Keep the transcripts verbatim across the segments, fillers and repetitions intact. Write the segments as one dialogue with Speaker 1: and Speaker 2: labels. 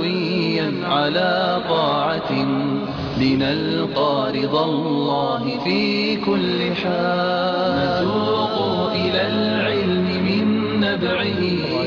Speaker 1: سويا على طاعة لنلقى رضا الله في كل حال نسوق إلى العلم من نبعه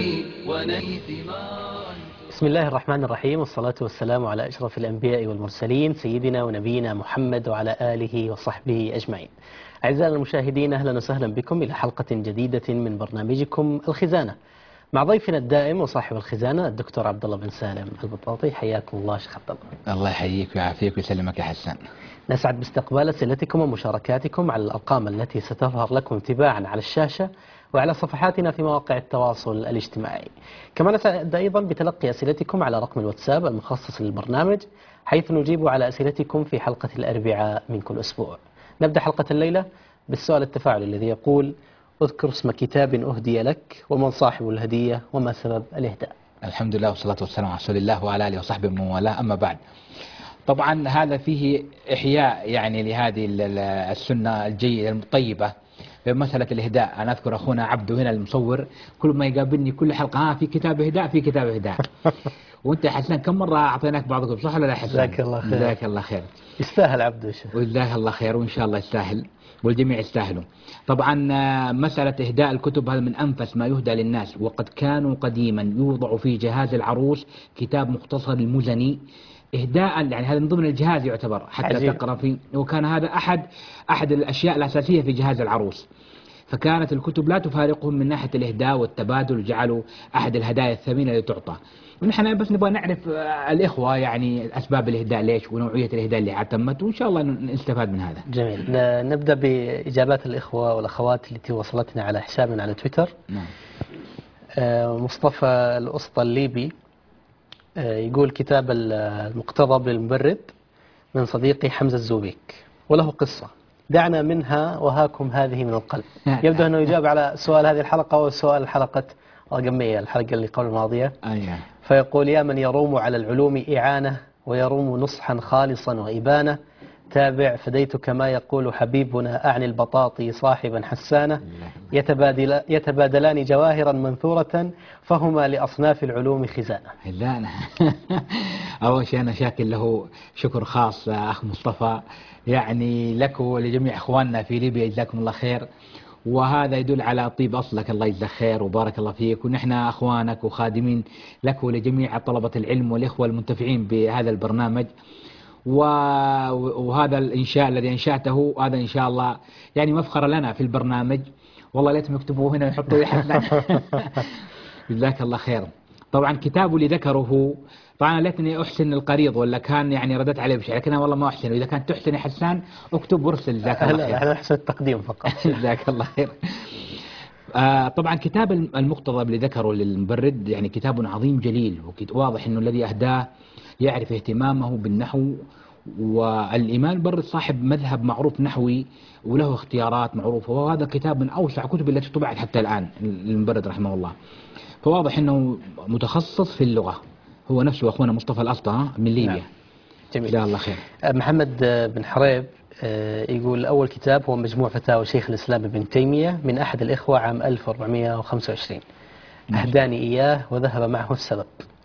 Speaker 1: ونيث ما.
Speaker 2: بسم الله الرحمن الرحيم، والصلاة والسلام على أشرف الأنبياء والمرسلين سيدنا ونبينا محمد وعلى آله وصحبه أجمعين. أعزائنا المشاهدين، أهلا وسهلا بكم إلى حلقة جديدة من برنامجكم الخزانة مع ضيفنا الدائم وصاحب الخزانة الدكتور عبد الله بن سالم البطاطي. حياكم الله شيخ عبد الله.
Speaker 3: الله يحييك ويعافيك ويسلمك يا حسان.
Speaker 2: نسعد باستقبال أسئلتكم ومشاركاتكم على الأرقام التي ستظهر لكم تباعا على الشاشة وعلى صفحاتنا في مواقع التواصل الاجتماعي. كما نسعد أيضا بتلقي أسئلتكم على رقم الواتساب المخصص للبرنامج، حيث نجيب على أسئلتكم في حلقة الأربعاء من كل أسبوع. نبدأ حلقة الليلة بالسؤال التفاعلي الذي يقول: اذكر اسم كتاب أهدي لك، ومن صاحب الهدية، وما سبب الإهداء.
Speaker 3: الحمد لله والصلاة والسلام على رسول الله وعلى آله وصحبه ومن والاه، أما بعد. طبعا هذا فيه إحياء يعني لهذه السنة الجيدة الطيبة بمسألة الإهداء. أنا أذكر أخونا عبده هنا المصور كل ما يقابلني كل حلقة ها في كتاب إهداء في كتاب إهداء. وأنت يا حسان كم مرة أعطيناك بعضكم، صح ولا لا حسان؟
Speaker 2: جزاك الله خير.
Speaker 3: جزاك الله خير.
Speaker 2: يستاهل عبده شيخ.
Speaker 3: وجزاك الله خير، وإن شاء الله يستاهل والجميع يستاهلوا. طبعا مسألة إهداء الكتب هذا من أنفس ما يهدى للناس، وقد كانوا قديما يوضع في جهاز العروس كتاب مختصر المزني إهداء، يعني هذا من ضمن الجهاز يعتبر حتى عجيب. تقرأ فيه، وكان هذا أحد أحد الأشياء الأساسية في جهاز العروس. فكانت الكتب لا تفارقهم من ناحية الإهداء والتبادل، جعلوا أحد الهدايا الثمينة اللي تعطى. ونحن بس نبغى نعرف الإخوة يعني أسباب الإهداء ليش ونوعية الإهداء اللي عتمت، وإن شاء الله نستفاد من هذا.
Speaker 2: جميل. نبدأ بإجابات الإخوة والأخوات التي وصلتنا على حسابنا على تويتر.
Speaker 3: نعم.
Speaker 2: مصطفى الأسطى الليبي يقول: كتاب المقتضب للمبرد من صديقي حمزة الزوبيك، وله قصة دعنا منها وهاكم هذه من القلب. يبدو أنه يجاب على سؤال هذه الحلقة وسؤال حلقة رقمية، الحلقة اللي قبل الماضية.
Speaker 3: أيه.
Speaker 2: فيقول: يا من يروم على العلوم إعانة ويروم نصحا خالصا وإبانة، تابع فديتك ما يقول حبيبنا أعني البطاطي صاحبا حسانة، يتبادل يتبادلان جواهرا منثورة فهما لأصناف العلوم خزانة.
Speaker 3: لا أنا أول شيء أنا شاكر له شكر خاص أخ مصطفى، يعني لك ولجميع إخواننا في ليبيا، جزاكم الله خير. وهذا يدل على طيب أصلك، الله يجزاك خير وبارك الله فيك، ونحن أخوانك وخادمين لك ولجميع طلبة العلم والإخوة المنتفعين بهذا البرنامج. وهذا الإنشاء الذي أنشأته هذا إن شاء الله يعني مفخرة لنا في البرنامج، والله ليتهم يكتبوه هنا ويحطوه يحفنا. جزاك الله خير. طبعا كتابه اللي ذكره، طبعا ليتني أحسن القريض ولا كان يعني ردت عليه بشيء، لكن والله ما أحسن. وإذا كانت تحسن يا حسان اكتب وارسل، جزاك الله خير.
Speaker 2: احنا نحسن التقديم فقط.
Speaker 3: جزاك الله خير. آه طبعا كتاب المقتضب اللي ذكره للمبرد يعني كتاب عظيم جليل، واضح أنه الذي أهداه يعرف اهتمامه بالنحو والإيمان. برد صاحب مذهب معروف نحوي وله اختيارات معروفة، وهذا كتاب من أوسع كتب التي طبعت حتى الآن المبرد رحمه الله. فواضح أنه متخصص في اللغة، هو نفسه أخونا مصطفى الأسطى من ليبيا.
Speaker 2: نعم. جميل.
Speaker 3: جزاه الله خير.
Speaker 2: محمد بن حريب يقول: أول كتاب هو مجموع فتاوى شيخ الإسلام ابن تيمية من أحد الإخوة عام ألف وأربعمائة وخمسة وعشرين، أهداني إياه وذهب معه السبب.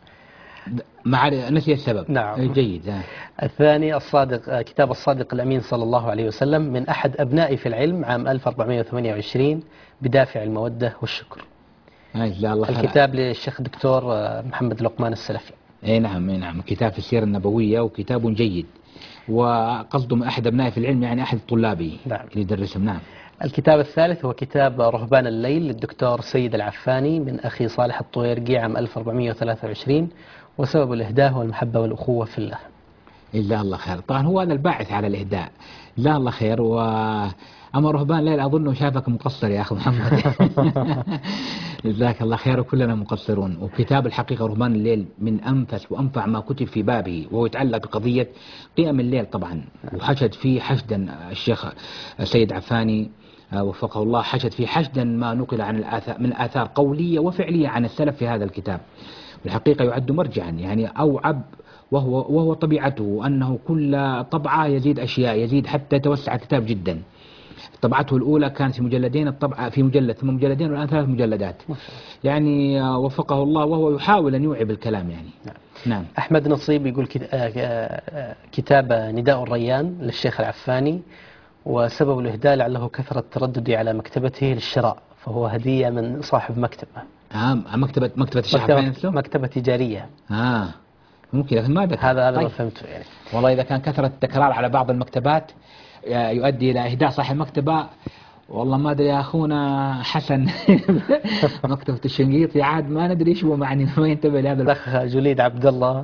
Speaker 3: مع نسي السبب.
Speaker 2: نعم.
Speaker 3: جيد.
Speaker 2: الثاني الصادق، كتاب الصادق الأمين صلى الله عليه وسلم من أحد أبنائي في العلم عام ألف وأربعمائة وثمانية وعشرين، بدافع المودة والشكر.
Speaker 3: الله
Speaker 2: الكتاب للشيخ الدكتور محمد لقمان السلفي.
Speaker 3: اي نعم اي نعم كتاب في السيرة النبوية وكتاب جيد، وقصده من أحد أبنائي في العلم يعني أحد طلابي.
Speaker 2: نعم.
Speaker 3: اللي يدرسهم. نعم.
Speaker 2: الكتاب الثالث هو كتاب رهبان الليل للدكتور سيد العفاني من أخي صالح الطويرقي عام ألف وأربعمائة وثلاثة وعشرين، وسبب الإهداء هو المحبة والأخوة في الله.
Speaker 3: جزاه الله خير. طبعا هو هذا الباعث على الإهداء. جزاه الله خير. و أما رهبان الليل أظنه شافك مقصر يا أخي محمد. جزاك الله خير، وكلنا مقصرون. وكتاب الحقيقة رهبان الليل من أنفس وأنفع ما كتب في بابه، وهو يتعلق بقضية قيام الليل طبعا، وحشد فيه حشدا الشيخ سيد عفاني وفقه الله، حشد فيه حشدا ما نقل عن الآثار من آثار قولية وفعلية عن السلف في هذا الكتاب. والحقيقة يعد مرجعا يعني أوعب، وهو وهو طبيعته أنه كل طبعة يزيد أشياء، يزيد حتى توسع الكتاب جدا. طبعته الأولى كانت في مجلدين، الطبعة في مجلد ثم مجلدين والآن ثلاث مجلدات. يعني وفقه الله، وهو يحاول أن يوعي بالكلام يعني. نعم.
Speaker 2: أحمد نصيب يقول كت- آه، آه، كتاب نداء الريان للشيخ العفاني، وسبب الإهداء لعله كثرة ترددي على مكتبته للشراء، فهو هدية من صاحب مكتبة
Speaker 3: آه مكتبة مكتبة الشيخ
Speaker 2: مكتبة,
Speaker 3: عفان نفسه؟
Speaker 2: مكتبة تجارية.
Speaker 3: آه ممكن، لكن ما ذكر.
Speaker 2: هذا هذا ما
Speaker 3: طيب.
Speaker 2: فهمته يعني.
Speaker 3: والله إذا كان كثرة التكرار على بعض المكتبات آه، يؤدي إلى إهداء صاحب المكتبة، والله ما أدري يا أخونا حسن مكتبة الشنقيطي عاد ما ندري إيش هو معني ما ينتبه لهذا.
Speaker 2: الأخ جليد عبد الله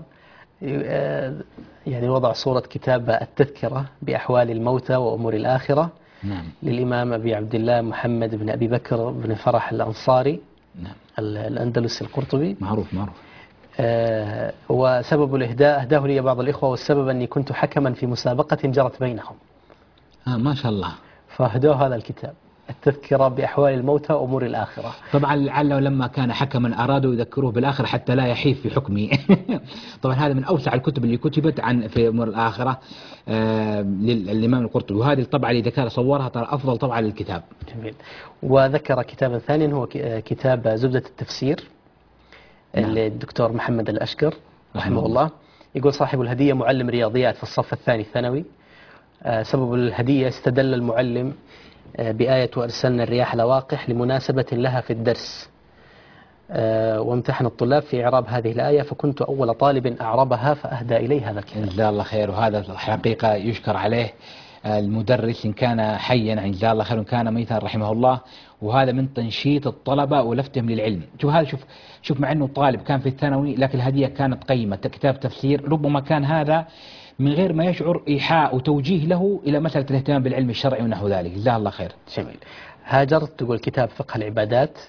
Speaker 2: آه، يعني وضع صورة كتاب التذكرة بأحوال الموتى وأمور الآخرة
Speaker 3: نعم.
Speaker 2: للإمام أبي عبد الله محمد بن أبي بكر بن فرح الأنصاري
Speaker 3: نعم.
Speaker 2: ال- الأندلسي القرطبي.
Speaker 3: معروف معروف.
Speaker 2: آه، وسبب الإهداء أهداه لي بعض الإخوة، والسبب أني كنت حكما في مسابقة جرت بينهم،
Speaker 3: آه ما شاء الله.
Speaker 2: فأهدوه هذا الكتاب التذكرة بأحوال الموتى وأمور الآخرة.
Speaker 3: طبعا لعله لما كان حكما أرادوا يذكروه بالآخرة حتى لا يحيف في حكمه. طبعا هذا من أوسع الكتب اللي كتبت عن في أمور الآخرة آه للإمام القرطبي، وهذه الطبعة اللي ذكرها صورها ترى أفضل طبعة للكتاب.
Speaker 2: جميل. وذكر كتابا ثانيا هو ك- كتاب زبدة التفسير
Speaker 3: نعم.
Speaker 2: للدكتور محمد الأشقر رحمه
Speaker 3: رحمه
Speaker 2: الله. يقول صاحب الهدية معلم رياضيات في الصف الثاني ثانوي. آه، سبب الهدية استدل المعلم آه، بآية وأرسلنا الرياح لواقح لمناسبة لها في الدرس، آه، وامتحن الطلاب في إعراب هذه الآية، فكنت أول طالب أعربها فأهدى إليه هذا الكتاب.
Speaker 3: جزاه الله خير، وهذا الحقيقة يشكر عليه آه، المدرس إن كان حيا جزاه الله خير، وإن كان ميتا رحمه الله، وهذا من تنشيط الطلبة ولفتهم للعلم. شوف هذا، شوف شوف مع أنه طالب كان في الثانوي لكن الهدية كانت قيمة، كتاب تفسير، ربما كان هذا من غير ما يشعر إيحاء وتوجيه له إلى مسألة الاهتمام بالعلم الشرعي ونحو ذلك. جزاه الله خير.
Speaker 2: جميل. هاجرت تقول كتاب فقه العبادات،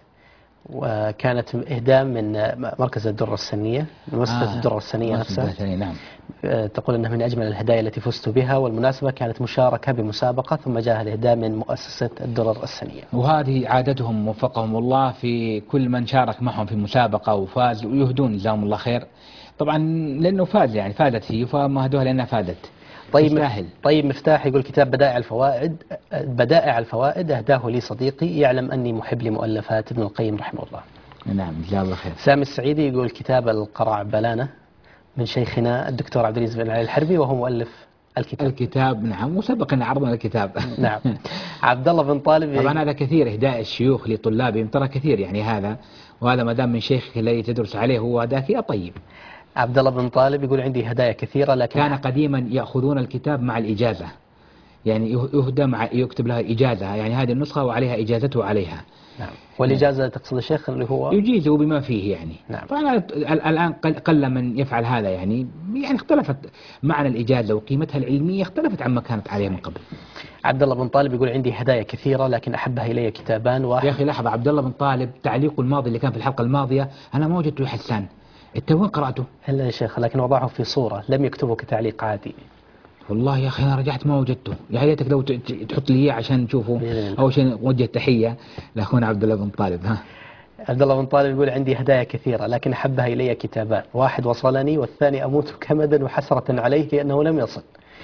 Speaker 2: وكانت إهداء من مركز الدرة السنية، مؤسسة
Speaker 3: آه،
Speaker 2: الدرة السنية
Speaker 3: مؤسسة
Speaker 2: نفسها.
Speaker 3: الدرة السنية، نعم.
Speaker 2: آه، تقول أنها من أجمل الهدايا التي فزت بها، والمناسبة كانت مشاركة بمسابقة ثم جاء الإهداء من مؤسسة الدرر السنية.
Speaker 3: وهذه عادتهم وفقهم الله في كل من شارك معهم في مسابقة وفاز ويهدون جزاهم الله خير، طبعا لأنه فاز، يعني فازت هي فما هدوها لأنها فازت.
Speaker 2: طيب
Speaker 3: تستاهل.
Speaker 2: طيب مفتاح يقول كتاب بدائع الفوائد بدائع الفوائد أهداه لي صديقي يعلم أني محب لمؤلفات ابن القيم رحمه الله.
Speaker 3: نعم جزاه الله خير.
Speaker 2: سامي السعيدي يقول كتاب القرعبلانة من شيخنا الدكتور عبد العزيز بن علي الحربي، وهو مؤلف الكتاب.
Speaker 3: الكتاب نعم، وسبق أن عرضنا الكتاب.
Speaker 2: نعم. عبد الله بن طالب
Speaker 3: طبعا هذا كثير إهداء الشيوخ لطلابهم، ترى كثير يعني هذا، وهذا ما دام من شيخ الذي تدرس عليه هو ذاك يا طيب.
Speaker 2: عبد الله بن طالب يقول عندي هدايا كثيرة، لكن
Speaker 3: كان قديما يأخذون الكتاب مع الإجازة، يعني يهدى مع يكتب لها إجازة، يعني هذه النسخة وعليها إجازته عليها.
Speaker 2: نعم. والإجازة تقصد الشيخ اللي هو
Speaker 3: يجيزه بما فيه يعني.
Speaker 2: نعم.
Speaker 3: طبعا الآن قل- قل من يفعل هذا، يعني يعني اختلفت معنى الإجازة وقيمتها العلمية، اختلفت عما كانت عليه من قبل.
Speaker 2: عبد الله بن طالب يقول عندي هدايا كثيرة لكن أحبها إلي كتابان. واحد
Speaker 3: يا أخي لحظة، عبد الله بن طالب تعليقه الماضي اللي كان في الحلقة الماضية أنا ما وجدته يا حسان، أنت وين قرأته؟
Speaker 2: هلا يا شيخ، لكن وضعه في صورة لم يكتبه كتعليق عادي.
Speaker 3: والله يا أخي أنا رجعت ما وجدته، يا ريتك لو ت- ت- تحط لي إياه عشان نشوفه.
Speaker 2: بإذن الله.
Speaker 3: أول شيء نوجه تحية لأخونا عبد الله بن طالب. ها
Speaker 2: عبد الله بن طالب يقول عندي هدايا كثيرة لكن أحبها إلي كتابان، واحد وصلني والثاني أموت كمدا وحسرة عليه لأنه لم يصل.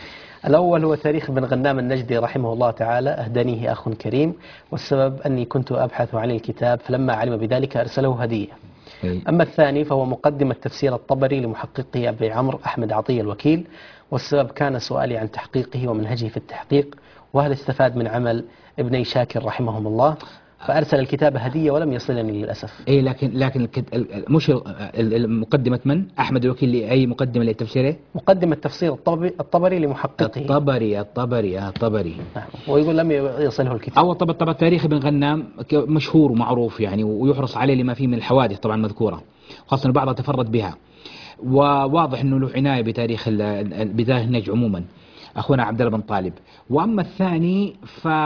Speaker 2: الأول هو تاريخ ابن غنام النجدي رحمه الله تعالى، أهدانيه أخ كريم، والسبب أني كنت أبحث عن الكتاب فلما علم بذلك أرسله هدية.
Speaker 3: إيه.
Speaker 2: أما الثاني فهو مقدمة تفسير الطبري لمحققه أبي عمرو أحمد عطية الوكيل، والسبب كان سؤالي عن تحقيقه ومنهجه في التحقيق، وهل استفاد من عمل ابني شاكر رحمهم الله، فأرسل الكتاب هدية ولم يصلني للأسف.
Speaker 3: اي لكن لكن الكت- ال- ال- مش ال- ال- مقدمة من؟ احمد الوكيل لاي مقدمة للتفسير؟
Speaker 2: مقدمة تفسير الطبري, الطبري لمحققه.
Speaker 3: الطبري الطبري آه، الطبري.
Speaker 2: نعم. ويقول لم يصله الكتاب.
Speaker 3: أول طبعا طبعا تاريخ ابن غنام ك- مشهور ومعروف يعني، ويحرص عليه لما فيه من الحوادث طبعا مذكورة، خاصة بعضها تفرد بها، وواضح أنه له عناية بتاريخ ال- ال- بتاريخ النجد عموما أخونا عبد الله بن طالب. وأما الثاني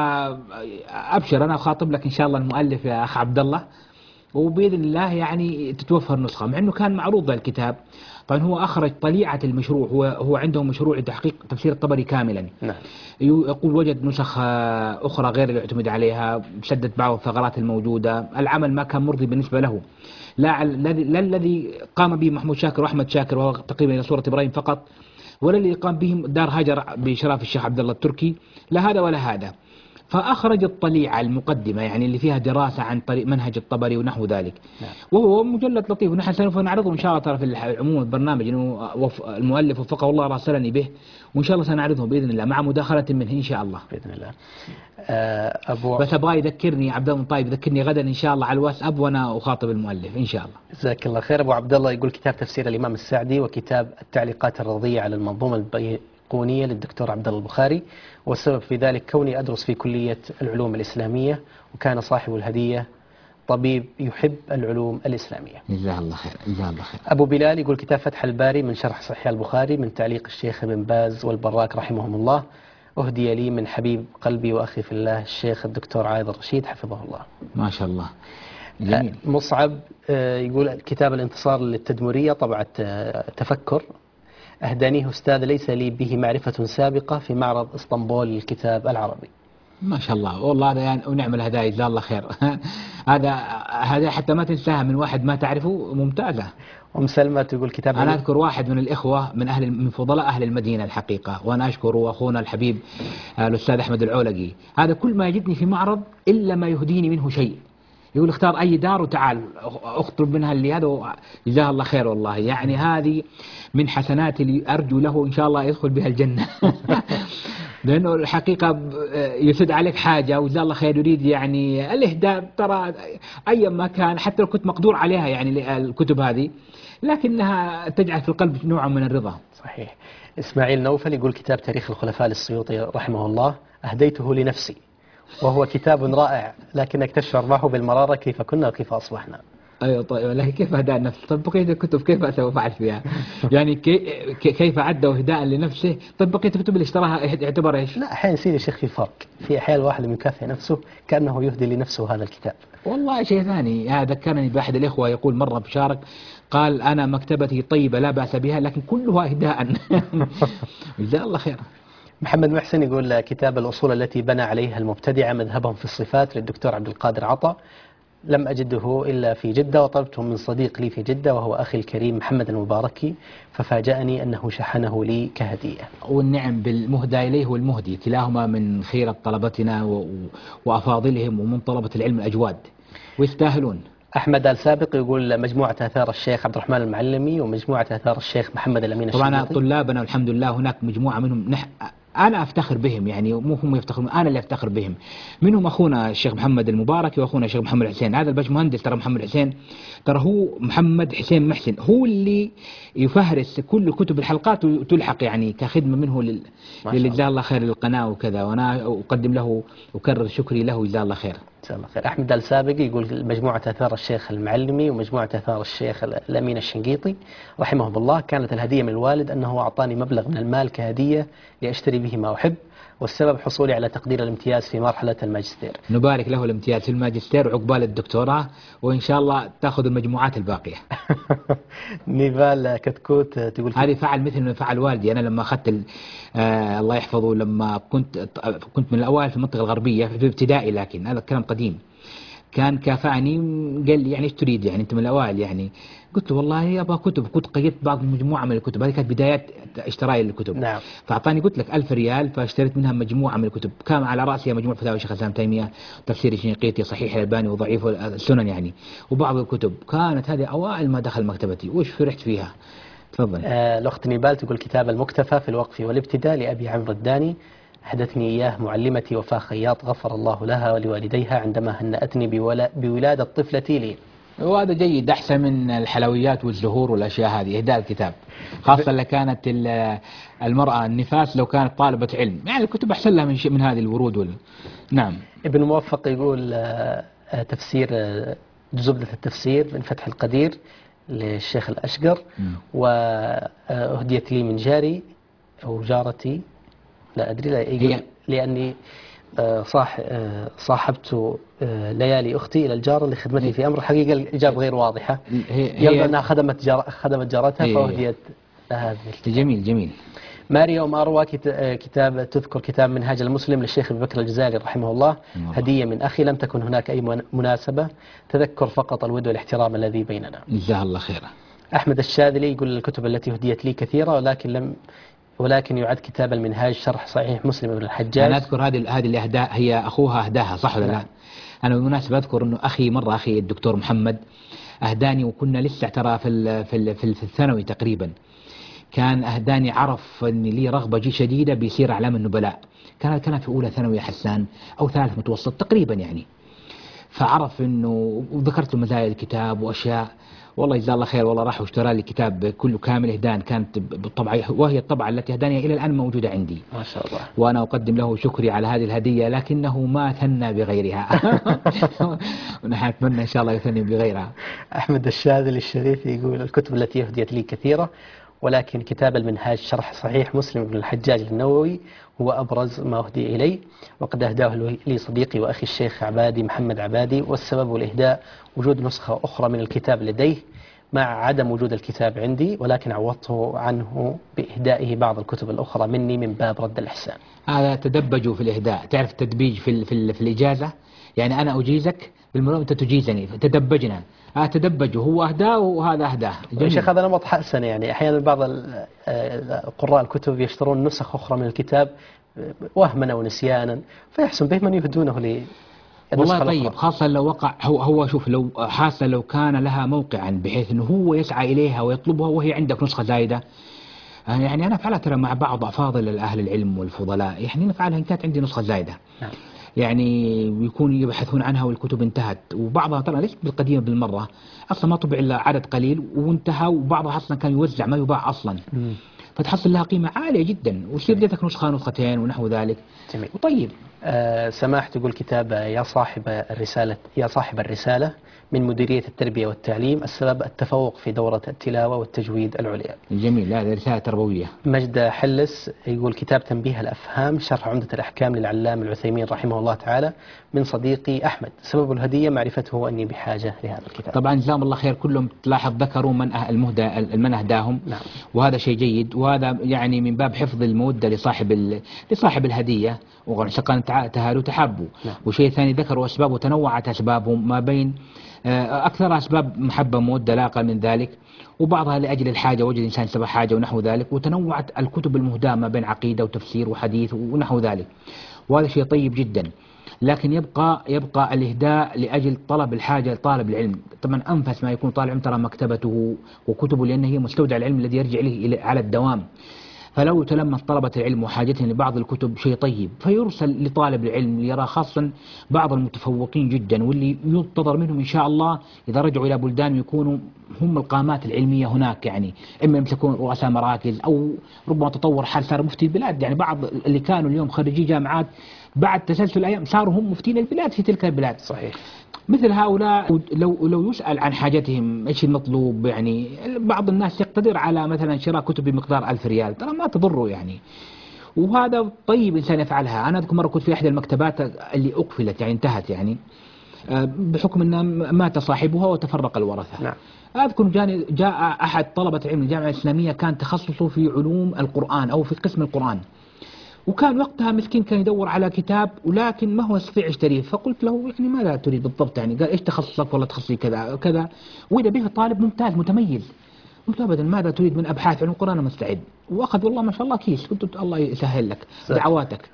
Speaker 3: فأبشر أنا أخاطب لك إن شاء الله المؤلف يا أخ عبد الله، وبإذن الله يعني تتوفر نسخة، مع أنه كان معروض ذا الكتاب. طبعا هو أخرج طليعة المشروع، هو هو عنده مشروع لتحقيق تفسير الطبري كاملا.
Speaker 2: نعم.
Speaker 3: يقول وجد نسخ آه، أخرى غير اللي اعتمد عليها، شدت بعض الثغرات الموجودة، العمل ما كان مرضي بالنسبة له، لا على- الذي لا الذي قام به محمود شاكر وأحمد شاكر وهو تقريبا إلى سورة إبراهيم فقط، ولا اللي قام به دار هاجر بإشراف الشيخ عبد الله التركي، لا هذا ولا هذا. فأخرج الطليعة المقدمة يعني اللي فيها دراسة عن طريق منهج الطبري ونحو ذلك.
Speaker 2: نعم.
Speaker 3: وهو مجلد لطيف، ونحن سوف نعرضه إن شاء الله ترى في عموم البرنامج، إنه وف- المؤلف وفقه الله راسلني به، وإن شاء الله سنعرضه بإذن الله مع مداخلة منه إن شاء الله.
Speaker 2: بإذن الله. آه، أبو
Speaker 3: بس أبغى يذكرني عبد الله بن طيب، يذكرني غدا إن شاء الله على الواتساب وأنا أخاطب المؤلف إن شاء الله.
Speaker 2: جزاك الله خير. أبو عبد الله يقول كتاب تفسير الإمام السعدي وكتاب التعليقات الرضية على المنظومة البيقونية للدكتور عبد الله البخاري، والسبب في ذلك كوني أدرس في كلية العلوم الإسلامية، وكان صاحب الهدية طبيب يحب العلوم الإسلامية.
Speaker 3: جزاه الله خير، جزاه الله خير.
Speaker 2: أبو بلال يقول كتاب فتح الباري من شرح صحيح البخاري من تعليق الشيخ ابن باز والبراك رحمهم الله، أهدي لي من حبيب قلبي وأخي في الله الشيخ الدكتور عايض الرشيد حفظه الله.
Speaker 3: ما شاء الله. جميل.
Speaker 2: مصعب آه، يقول كتاب الانتصار للتدمرية طبعة آه، تفكر، أهدانيه أستاذ ليس لي به معرفة سابقة في معرض اسطنبول للكتاب العربي.
Speaker 3: ما شاء الله والله، هذا يعني ونعم الهدايا جزاه الله خير. هذا هذا حتى ما تنساها من واحد ما تعرفه، ممتازة.
Speaker 2: أم سلمى تقول كتاب
Speaker 3: أنا أذكر واحد من الإخوة من أهل من فضلاء أهل المدينة الحقيقة، وأنا أشكر أخونا الحبيب آه، الأستاذ أحمد العولقي، هذا كل ما يجدني في معرض إلا ما يهديني منه شيء، يقول اختار أي دار وتعال أخطب منها اللي هذا، جزاه الله خير والله. يعني هذه من حسنات اللي أرجو له إن شاء الله يدخل بها الجنة. لأنه الحقيقة يسد عليك حاجة وجزاه الله خير، يريد يعني الإهداء ترى أي ما كان، حتى لو كنت مقدور عليها يعني الكتب هذه، لكنها تجعل في القلب نوع من الرضا.
Speaker 2: صحيح. إسماعيل نوفل يقول كتاب تاريخ الخلفاء للسيوطي رحمه الله أهديته لنفسي، وهو كتاب رائع لكنك تشعر معه بالمرارة كيف كنا وكيف أصبحنا.
Speaker 3: ايوه طيب، لكن كيف اهداء النفس؟ طب بقيه الكتب كيف سوف افعل فيها؟ يعني كي كيف عدوا اهداء لنفسه؟ طيب بقيه الكتب اللي اشتراها يعتبر ايش؟
Speaker 2: لا، أحيانا يصير يا شيخ في فرق، في أحيان الواحد لما يكافئ نفسه كأنه يهدي لنفسه هذا الكتاب.
Speaker 3: والله شيء ثاني. هذا ذكرني بأحد الإخوة يقول مرة بشارك، قال أنا مكتبتي طيبة لا بأس بها لكن كلها إهداء. جزاه الله خير.
Speaker 2: محمد محسن يقول كتاب الأصول التي بنى عليها المبتدعة مذهبهم في الصفات للدكتور عبد القادر عطا، لم أجده إلا في جدة، وطلبته من صديق لي في جدة وهو أخي الكريم محمد المباركي، ففاجأني أنه شحنه لي كهدية.
Speaker 3: والنعم بالمهدى إليه والمهدي، كلاهما من خيرة طلبتنا و... وأفاضلهم ومن طلبة العلم الأجواد ويستاهلون.
Speaker 2: أحمد آل سابق يقول مجموعة آثار الشيخ عبد الرحمن المعلمي ومجموعة آثار الشيخ محمد الأمين
Speaker 3: طبعا
Speaker 2: الشنقيطي.
Speaker 3: طلابنا والحمد لله هناك مجموعة منهم نح... أنا أفتخر بهم، يعني مو هم يفتخرون، أنا اللي أفتخر بهم. منهم أخونا الشيخ محمد المبارك وأخونا الشيخ محمد حسين. هذا الباشمهندس ترى محمد حسين، ترى هو محمد حسين محسن، هو اللي يفهرس كل كتب الحلقات وتلحق يعني كخدمة منه لل... للي جزاه الله خير للقناة وكذا، وأنا أقدم له أكرر شكري له جزاه الله خير.
Speaker 2: جزاه الله خير. أحمد آل سابق يقول مجموعة آثار الشيخ المعلمي ومجموعة آثار الشيخ الأمين الشنقيطي رحمهم الله، كانت الهدية من الوالد أنه أعطاني مبلغ من المال كهدية لأشتري به ما أحب، والسبب حصولي على تقدير الامتياز في مرحلة الماجستير.
Speaker 3: نبارك له الامتياز في الماجستير وعقبال الدكتوراه، وإن شاء الله تأخذ المجموعات الباقية.
Speaker 2: نيفال كتكوت تقول
Speaker 3: هذه فعل مثل ما فعل والدي. أنا لما أخذت ال- آه الله يحفظه، لما كنت كنت من الأوائل في المنطقة الغربية في ابتدائي، لكن هذا الكلام قديم، كان كافأني قال لي يعني ايش تريد، يعني انت من الاوائل يعني. قلت له والله ابغى كتب، كنت قيدت بعض مجموعه من الكتب، هذه كانت بدايات اشتراي للكتب.
Speaker 2: نعم.
Speaker 3: فاعطاني قلت لك ألف ريال، فاشتريت منها مجموعه من الكتب، كان على راسها مجموعه فتاوى شيخ الاسلام تيميه، تفسير الشنقيطي، صحيح الالباني وضعيف السنن يعني، وبعض الكتب. كانت هذه اوائل ما دخل مكتبتي، وش فرحت فيها. تفضل.
Speaker 2: آه الأخت نيبال تقول كتاب المكتفى في الوقف والابتداء لأبي عمرو الداني، أحدثني إياه معلمتي وفاء خياط غفر الله لها ولوالديها عندما هنأتني بولا بولادة طفلتي لي.
Speaker 3: وهذا جيد، أحسن من الحلويات والزهور والأشياء هذه، إهداء الكتاب، خاصة لو كانت ال- المرأة النفاس لو كانت طالبة علم، يعني الكتب أحسن لها من شيء من هذه الورود وال... نعم.
Speaker 2: ابن موفق يقول آه آه، تفسير آه، زبدة التفسير من فتح القدير للشيخ الأشقر، وأهديت لي من جاري أو جارتي لا أدري، لا يقول
Speaker 3: هي-
Speaker 2: لأني آه، صاح آه، صاحبت آه، ليالي أختي إلى الجارة لخدمتي في أمر. الحقيقة الإجابة غير واضحة،
Speaker 3: هي
Speaker 2: يبدو
Speaker 3: هي
Speaker 2: أنها خدمت جار خدمت جارتها
Speaker 3: هي-
Speaker 2: فأهديت لها هذه الكتاب.
Speaker 3: جميل جميل.
Speaker 2: ماريوم أروى كت- آه، كتاب تذكر كتاب منهاج المسلم للشيخ أبي بكر الجزائري رحمه الله،
Speaker 3: الله.
Speaker 2: هدية من أخي، لم تكن هناك أي من- مناسبة، تذكر فقط الود والاحترام الذي بيننا.
Speaker 3: جزاه الله خير.
Speaker 2: أحمد الشاذلي يقول الكتب التي هديت لي كثيرة ولكن لم ولكن يعد كتاب المنهاج شرح صحيح مسلم بن الحجاج.
Speaker 3: أنا أذكر هذه هذه اللي أهداها هي أخوها أهداها صح ولا لا؟ أنا بالمناسبة أذكر إنه أخي مرة أخي الدكتور محمد أهداني وكنا لسه ترى في ال في ال في ال- في الثانوي تقريبا، كان أهداني عرف إن لي رغبة جي شديدة بسير أعلام النبلاء، كان كان في أولى ثانوي يا حسان أو ثالث متوسط تقريبا يعني، فعرف إنه وذكرت له مزايا الكتاب وأشياء، والله جزاه الله خير، والله راح واشترى لي كتاب كله كامل إهدان، كانت بالطبعة وهي الطبعة التي أهداني إلى الآن موجودة عندي.
Speaker 2: ما شاء الله.
Speaker 3: وأنا أقدم له شكري على هذه الهدية، لكنه ما ثنى بغيرها. ونحن نتمنى إن شاء الله يثني بغيرها.
Speaker 2: أحمد الشاذلي الشريف يقول الكتب التي أهديت لي كثيرة، ولكن كتاب المنهاج شرح صحيح مسلم بن الحجاج النووي هو أبرز ما أهدي إلي، وقد أهداه لي صديقي وأخي الشيخ عبادي محمد عبادي، والسبب الإهداء وجود نسخة أخرى من الكتاب لديه مع عدم وجود الكتاب عندي، ولكن عوضته عنه بإهدائه بعض الكتب الأخرى مني من باب رد الإحسان.
Speaker 3: هذا تدبجوا في الإهداء، تعرف التدبيج في ال- في, ال- في الإجازة، يعني أنا أجيزك بالمرة أنت تجيزني، تدبجنا. آه تدبجوا، هو أهداه وهذا أهداه.
Speaker 2: يا شيخ هذا نمط حسن، يعني أحيانا بعض ال- آه، قراء الكتب يشترون نسخ أخرى من الكتاب وهما أو نسيانا، فيحسن به من يهدونه لي.
Speaker 3: والله طيب، خاصة لو وقع هو هو شوف، لو حاسة لو كان لها موقعا بحيث انه هو يسعى اليها ويطلبها وهي عندك نسخة زايدة، يعني انا فعلها ترى مع بعض افاضل اهل العلم والفضلاء، يعني نفعلها ان كانت عندي نسخة زايدة.
Speaker 2: نعم.
Speaker 3: يعني يكون يبحثون عنها والكتب انتهت، وبعضها ترى ليست بالقديمة بالمرة، اصلا ما طبع الا عدد قليل وانتهى، وبعضها اصلا كان يوزع ما يباع اصلا.
Speaker 2: مم.
Speaker 3: فتحصل لها قيمة عالية جدا، ويصير جاتك نسخة نسختين ونحو ذلك.
Speaker 2: جميل.
Speaker 3: وطيب
Speaker 2: آه سماح تقول كتاب يا صاحب الرسالة يا صاحب الرسالة من مديرية التربية والتعليم، السبب التفوق في دورة التلاوة والتجويد العليا.
Speaker 3: جميل، لا هذه رسالة تربوية.
Speaker 2: مجد حلس يقول كتاب تنبيه الأفهام شرح عمدة الأحكام للعلام العثيمين رحمه الله تعالى من صديقي أحمد، سبب الهدية معرفته أني بحاجة لهذا الكتاب.
Speaker 3: طبعا جزاهم الله خير، كلهم تلاحظ ذكروا من أه- المهدى من أهداهم.
Speaker 2: نعم.
Speaker 3: وهذا شيء جيد، وهذا يعني من باب حفظ المودة لصاحب ال... لصاحب الهدية، وكان تهادوا تحابوا.
Speaker 2: نعم.
Speaker 3: وشيء ثاني ذكروا أسباب وتنوعت أسبابهم ما بين آه، أكثر أسباب محبة مودة لا أقل من ذلك، وبعضها لأجل الحاجة وجد الإنسان سبب حاجة ونحو ذلك، وتنوعت الكتب المهداة ما بين عقيدة وتفسير وحديث ونحو ذلك، وهذا شيء طيب جدا. لكن يبقى يبقى الإهداء لأجل طلب الحاجة لطالب العلم. طبعا أنفس ما يكون طالب العلم ترى مكتبته وكتبه، لأن هي مستودع العلم الذي يرجع إليه على الدوام. فلو تلمس طلبة العلم وحاجتهم لبعض الكتب شيء طيب، فيرسل لطالب العلم ليرى، خاصة بعض المتفوقين جدا واللي ينتظر منهم إن شاء الله إذا رجعوا إلى بلدان يكونوا هم القامات العلمية هناك، يعني إما يمسكون رؤساء مراكز أو ربما تطور حال صار مفتي البلاد. يعني بعض اللي كانوا اليوم خريجي جامعات بعد تسلسل الأيام صاروا هم مفتين البلاد في تلك البلاد.
Speaker 2: صحيح.
Speaker 3: مثل هؤلاء لو لو يسأل عن حاجتهم ايش المطلوب، يعني بعض الناس يقتدر على مثلا شراء كتب بمقدار ألف ريال، ترى ما تضره يعني، وهذا طيب إنسان يفعلها. أنا أذكر مرة كنت في إحدى المكتبات اللي أقفلت يعني انتهت يعني بحكم أن مات صاحبها وتفرق الورثة.
Speaker 2: نعم.
Speaker 3: أذكر جاني جاء أحد طلبة علم الجامعة الإسلامية كان تخصصه في علوم القرآن أو في قسم القرآن، وكان وقتها مسكين كان يدور على كتاب ولكن ما هو يستطيع يشتريه، فقلت له يعني ماذا تريد بالضبط؟ يعني قال ايش تخصصك؟ والله تخصصي كذا كذا، واذا به طالب ممتاز متميز. قلت ابدا ماذا تريد من ابحاث علم القرآن؟ مستعد. واخذ والله ما شاء الله كيس، قلت الله يسهل لك دعواتك.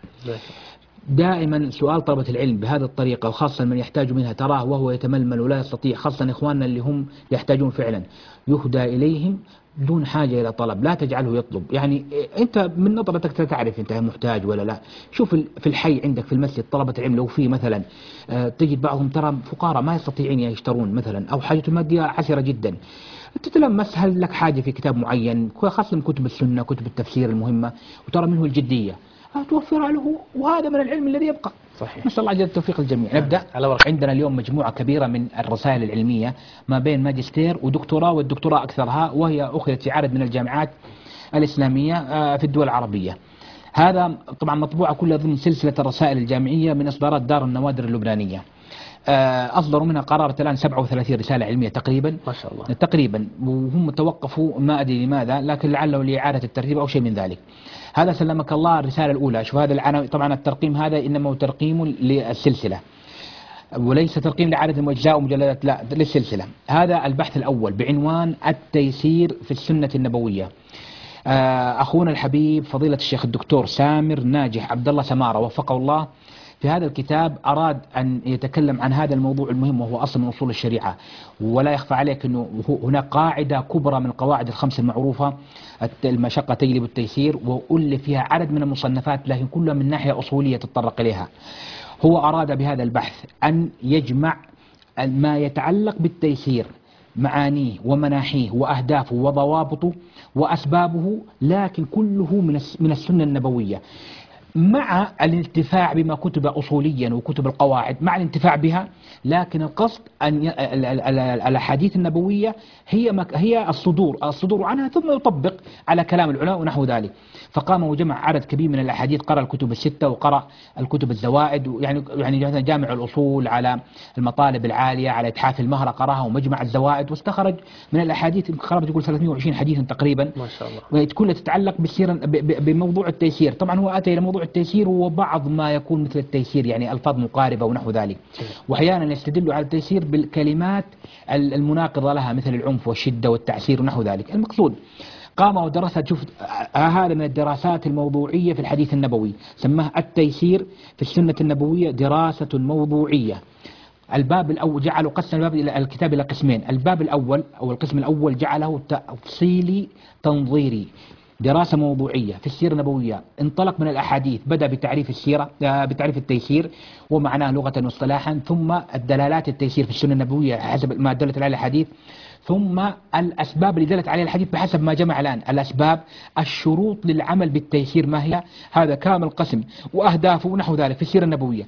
Speaker 3: دائما سؤال طلبة العلم بهذه الطريقة، وخاصة من يحتاج منها تراه وهو يتململ ولا يستطيع، خاصة إخواننا اللي هم يحتاجون فعلا، يهدى إليهم دون حاجة إلى طلب، لا تجعله يطلب. يعني أنت من نظرتك تعرف أنت محتاج ولا لا. شوف في الحي عندك في المسجد طلبة العلم لو في مثلا تجد بعضهم ترى فقراء ما يستطيعون يشترون مثلا، أو حاجة المادية عسرة جدا، تتلمس هل لك حاجة في كتاب معين، خاصة من كتب السنة كتب التفسير المهمة وترى منه الجدية، توفر له، وهذا من العلم الذي يبقى.
Speaker 2: صحيح.
Speaker 3: نسأل الله جل التوفيق الجميع. نبدأ. عندنا اليوم مجموعة كبيرة من الرسائل العلمية ما بين ماجستير ودكتوراه، والدكتوراه أكثرها وهي أخذت في عدد من الجامعات الإسلامية في الدول العربية. هذا طبعا مطبوعة كلها ضمن سلسلة الرسائل الجامعية من إصدارات دار النوادر اللبنانية. أصدروا منها قرارة الآن سبعة وثلاثين رسالة علمية تقريبا.
Speaker 2: ما شاء الله.
Speaker 3: تقريبا، وهم توقفوا ما أدري لماذا، لكن لعله لإعادة الترتيب أو شيء من ذلك. هذا سلمك الله الرسالة الأولى. شوف هذا العناوين، طبعا الترقيم هذا إنما هو ترقيم للسلسلة وليس ترقيم لعدد المجزاء ومجلدات، لا للسلسلة. هذا البحث الأول بعنوان التيسير في السنة النبوية. أخونا الحبيب فضيلة الشيخ الدكتور سامر ناجح عبد الله سمارة وفقه الله في هذا الكتاب أراد أن يتكلم عن هذا الموضوع المهم وهو أصل من أصول الشريعة. ولا يخفى عليك أنه هناك قاعدة كبرى من القواعد الخمس المعروفة، المشقة تجلب التيسير، وألف فيها عدد من المصنفات لكن كلها من ناحية أصولية تتطرق إليها. هو أراد بهذا البحث أن يجمع ما يتعلق بالتيسير، معانيه ومناحيه وأهدافه وضوابطه وأسبابه، لكن كله من السنة النبوية، مع الانتفاع بما كتب أصوليا وكتب القواعد، مع الانتفاع بها، لكن القصد أن الأحاديث النبوية هي هي الصدور الصدور عنها ثم يطبق على كلام العلماء ونحو ذلك. فقام وجمع عدد كبير من الأحاديث، قرأ الكتب الستة وقرأ الكتب الزوائد، يعني يعني جامع الأصول على المطالب العالية على إتحاف المهرة قرأها، ومجمع الزوائد، واستخرج من الأحاديث خرج يقول ثلاثمائة وعشرين حديثا تقريبا
Speaker 2: ما شاء الله،
Speaker 3: كلها تتعلق بالسيرة بموضوع التيسير. طبعا هو أتى إلى موضوع التيسير وبعض ما يكون مثل التيسير يعني ألفاظ مقاربة ونحو ذلك، وأحيانا يستدل على التيسير بالكلمات المناقضة لها مثل العنف والشدة والتعسير ونحو ذلك. المقصود قام ودرس، شوف هذا من الدراسات الموضوعية في الحديث النبوي، سماه التيسير في السنة النبوية دراسة موضوعية. الباب الأول جعله قسم الباب إلى الكتاب إلى قسمين، الباب الأول أو القسم الأول جعله تفصيلي تنظيري، دراسة موضوعية في السيرة النبوية، انطلق من الأحاديث، بدأ بتعريف السيرة بتعريف التيسير ومعناه لغة واصطلاحا، ثم الدلالات التيسير في السنة النبوية حسب ما دلت عليه الحديث، ثم الأسباب اللي دلت عليها الحديث بحسب ما جمع الآن الأسباب، الشروط للعمل بالتيسير ما هي، هذا كامل قسم، وأهدافه ونحو ذلك في السيرة النبوية.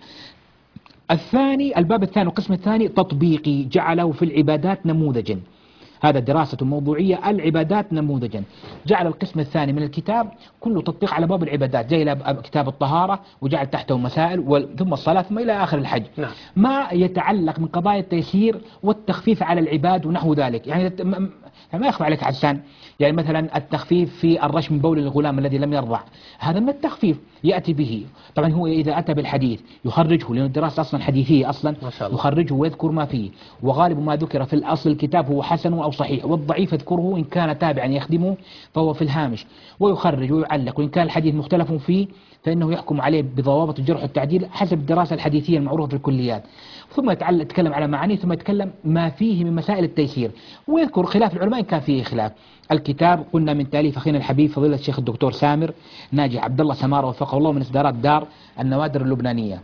Speaker 3: الثاني الباب الثاني والقسم الثاني تطبيقي، جعله في العبادات نموذجا، هذا دراسة موضوعية العبادات نموذجا، جعل القسم الثاني من الكتاب كله تطبيق على باب العبادات، جاء إلى كتاب الطهارة وجعل تحته مسائل ثم الصلاة ثم إلى آخر الحج،
Speaker 2: نعم.
Speaker 3: ما يتعلق من قضايا التيسير والتخفيف على العباد ونحو ذلك. يعني ما يخفى عليك حسان، يعني مثلا التخفيف في الرش من بول الغلام الذي لم يرضع، هذا من التخفيف يأتي به. طبعا هو إذا أتى بالحديث يخرجه، لأن الدراسة أصلا حديثية أصلا،
Speaker 2: ما شاء الله.
Speaker 3: يخرجه ويذكر ما فيه، وغالب ما ذكر في الأصل الكتاب هو حسن أو صحيح، والضعيف يذكره إن كان تابعا يخدمه فهو في الهامش، ويخرج ويعلق، وإن كان الحديث مختلف فيه فإنه يحكم عليه بضوابط الجرح والتعديل حسب الدراسة الحديثية المعروفة في الكليات، ثم يتكلم على معانيه، ثم يتكلم ما فيه من مسائل التيسير، ويذكر خلاف العلماء إن كان فيه خلاف. الكتاب قلنا من تأليف أخينا الحبيب فضيلة الشيخ الدكتور سامر ناجح عبد الله سمارة وفقه الله، من إصدارات دار النوادر اللبنانية.